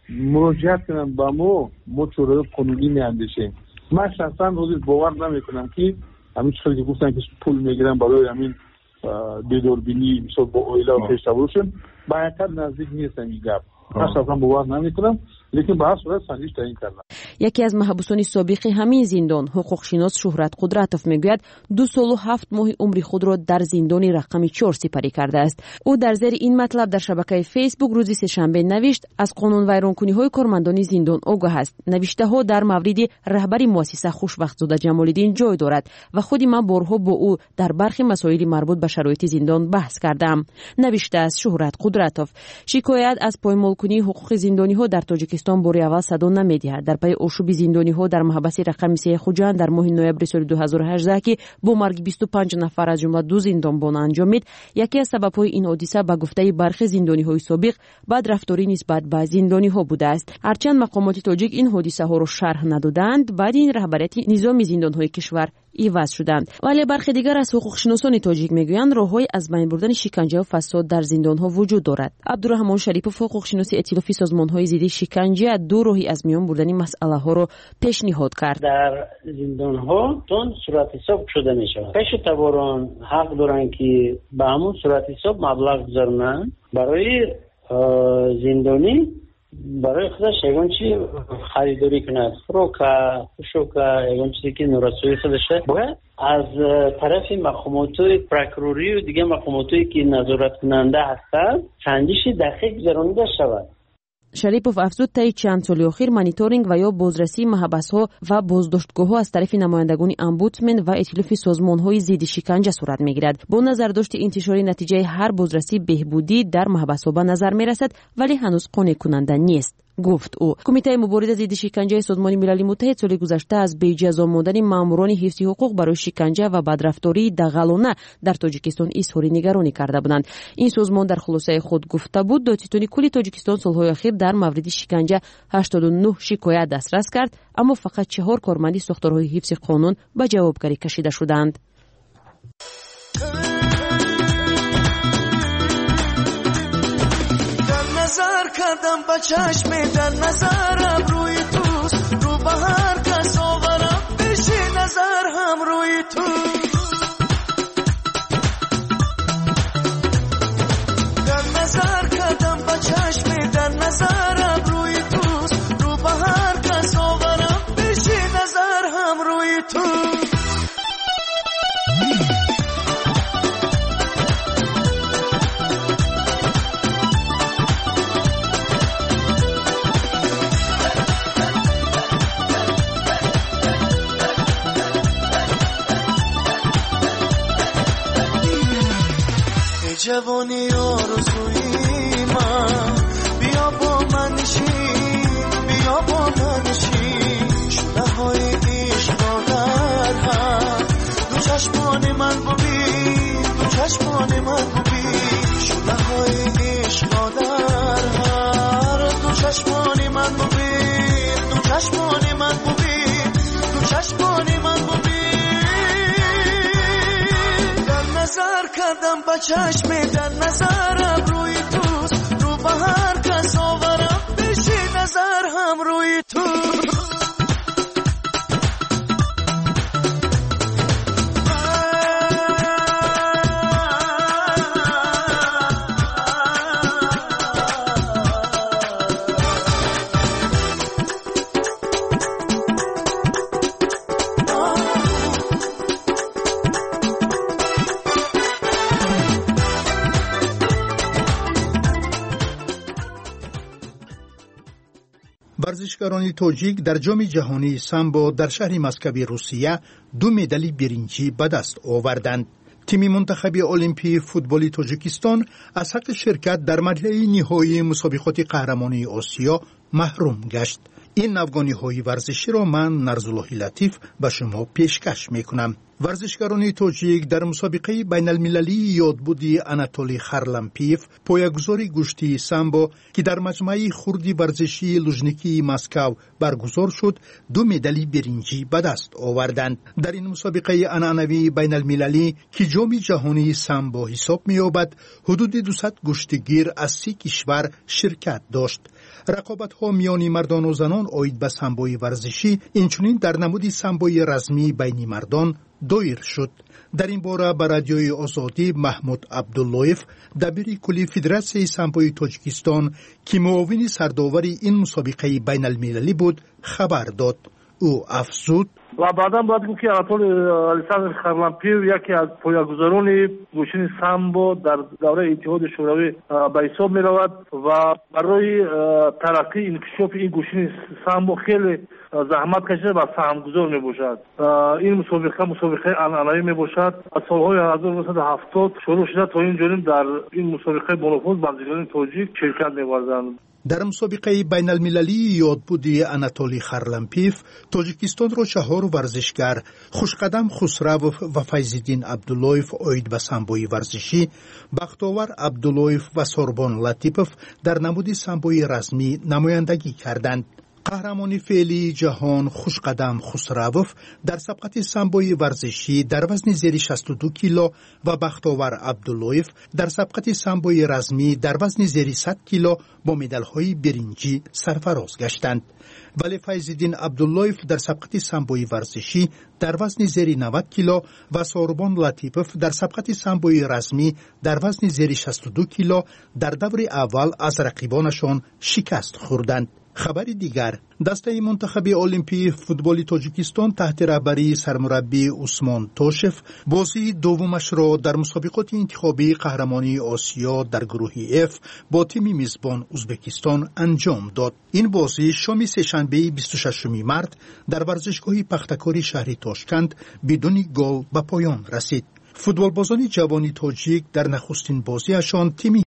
مراجعت کنن با ما، ما چوره قانونی میاندیشیم. من شخصا روزی باور نمیکنم که همین چیزی که گفتن که پول میگیرن برای همین دیداربینی مثلا با اویلا و پیش‌روشون با حقیقت نزدیک نیستن این گپ. من شخصا باور نمیکنم، لیکن به هر صورت سنجش تعیین کردن. یکی از محبوسان سابق همین زندان، حقوقشناس شهرت قدرتوف میگوید دو سال و هفت ماه عمر خود را در زندان رقم چهار سپری کرده است. او در زیر این مطلب در شبکه فیسبوک روز سه‌شنبه نوشت از قانون ویرانکنی‌های کارمندان زندان آگاه است. نوشته‌ها در مورد رهبری مؤسسه خوشبخت‌زاده جمال‌الدین جای دارد و خود من بارها با او در برخی مسائل مربوط به شرایط زندان بحث کردم. نوشته است شهرت قدرتوف. شکایت از پایمالکنی حقوق زندانی‌ها در تاجیکستان باری اول صدا نمی‌دهد. در پی آشوب زندانی‌ها در محبس رقم سه خوجند در ماه نوامبر سال دو هزار و هجده که با مرگ بیست و پنج نفر از جمله دو زندانبان انجامید، یکی از سبب‌های این حادثه به گفته برخی زندانی‌های سابق بدرفتاری نسبت به زندانی‌ها بوده است. هرچند مقامات تاجیک این حادثه‌ها را شرح ندادند، بعد این رهبریت نظام زندان‌های کشور عوض شدند. ولی برخی دیگر از حقوقشناسان تاجیک میگویند راه‌های از بین بردن شکنجه و فساد در زندان‌ها وجود دارد. عبدالرحمن شریفوف حقوقشناس ائتلاف سازمان‌های ضد شکنجه دو راهی از میان بردن مسئله‌ها را پیشنهاد کرد. در زندان‌ها تون صورت حساب شده می‌شود. پیش تباران حق دارند که به همون صورت حساب مبلغ بذارن برای زندانی برای خودش یگان چی خریداری کند، خوراک، پوشاک، یگان چیزی که نورسوی خودشه باید از طرف مقامات پروکوروری و دیگه مقاماتی که نظارت کننده هستند سنجش دقیق گذرانده شود. شریپوف افزود طی چند سال اخیر مانیتورینگ و یا بازرسی محبس‌ها و بازداشتگاه‌ها از طرف نمایندگان امبودسمن و ائتلاف سازمان‌های ضد شکنجه صورت می‌گیرد. با نظر داشت انتشار نتیجه هر بازرسی بهبودی در محبس‌ها به نظر می‌رسد ولی هنوز قانع کننده نیست. گفت او کمیته مبارزه ضد شکنجه سازمان ملل متحد سال گذشته از بی‌جزا ماندن ماموران حفظ حقوق برای شکنجه و بدرفتاری دغلانه در تاجیکستان اظهار نگرانی کرده بودند. این سازمان در خلاصه خود گفته بود دادستان کلی تاجیکستان سالهای اخیر در مورد شکنجه هشتاد و نه شکایت دسترس کرد، اما فقط چهار کارمند ساختارهای حفظ قانون به جوابگری کشیده شدند. نظر کردم با چشم در نظرم روی توست، رو به هر کس آورم بشی نظر هم روی تو. در نظر کردم با چشم در نظرم روی توست، رو به هر کس آورم بشی نظر هم روی تو. جوانی آرزوی من بیا با من نشین، بیا با من نشین، شده های عشق در هم دو چشمان من ببین، دو چشمان من ببین، شده های عشق در هم دو چشمان من ببین، دو چشمان من ببین، دو چشمان من ببین. نظر کردم با چشم در نظرم روی توست، رو به هر کس آورم بشی نظر هم روی تو. ورزشکاران تاجیک در جام جهانی سامبو در شهر مسکو روسیه دو مدال برنجی به دست آوردند. تیم منتخب المپی فوتبال تاجیکستان از حق شرکت در مرحله نهایی مسابقات قهرمانی آسیا محروم گشت. این افغانی های ورزشی را من نرزالله لطیف به شما پیشکش میکنم. ورزشکاران تاجیک در مسابقه بین المللی یادبودی آناتولی خارلامپیف پایه‌گذار گشتی سامبو که در مجمع خردی ورزشی لوژنیکی مسکو برگزار شد دو مدال برنجی به دست آوردند. در این مسابقه عنعنوی بین المللی که جام جهانی سامبو حساب می‌یابد حدود دویست گشتگیر از سی کشور شرکت داشت. رقابت‌ها میان مردان و زنان آید به سامبوی ورزشی اینچنین در نمود سامبوی رزمی بین مردان دایر شد. در این باره به رادیوی آزادی محمود عبداللهیف دبیر کلی فدراسیون سامبوی تاجیکستان که معاون سرداوری این مسابقه بین المللی بود خبر داد. او افزود و بعدا باید گفت که آناتول الکساندر خارلامپیف یکی از پایه‌گذاران گوشین سامبو در دوره اتحاد شوروی به حساب می رود و برای ترقی انکشاف این گوشین سامبو خیلی زحمت کشیده و سهمگذار می باشد. این مسابقه مسابقه عنعنوی می باشد. از سالهای هزار و نهصد و هفتاد شروع شده تا این جانب در این مسابقه بانفوذ بازیگران تاجیک شرکت می ورزند. در مسابقه بین المللی یادبودی آناتولی خارلامپیف تاجیکستان را چهار ورزشکار خوشقدم خسرو و فیض‌الدین عبداللهیف آید به سامبوی ورزشی، بختاور عبداللهیف و سوربان لطیپوف در نمود سامبوی رزمی نمایندگی کردند. قهرمان فعلی جهان خوشقدم خسروف در سبقت سامبوی ورزشی در وزن زیر شصت و دو کیلو و بختاور عبداللهیف در سبقت سامبوی رزمی در وزن زیر صد کیلو با مدال‌های برنجی سرفراز گشتند. ولی فیض‌الدین عبداللهیف در سبقت سامبوی ورزشی در وزن زیر نود کیلو و سوربان لطیپوف در سبقت سامبوی رزمی در وزن زیر شصت و دو کیلو در دور اول از رقیبانشان شکست خوردند. خبر دیگر، دسته منتخب المپی فوتبال تاجیکستان تحت رهبری سرمربی عثمان توشف بازی دومش را در مسابقات انتخابی قهرمانی آسیا در گروه اف با تیم میزبان ازبکستان انجام داد. این بازی شام سه‌شنبه بیست و ششم مارس در ورزشگاه پختکاری شهر تاشکند بدون گل به پایان رسید. فوتبالبازان جوانی تاجیک در نخستین بازیشان تیم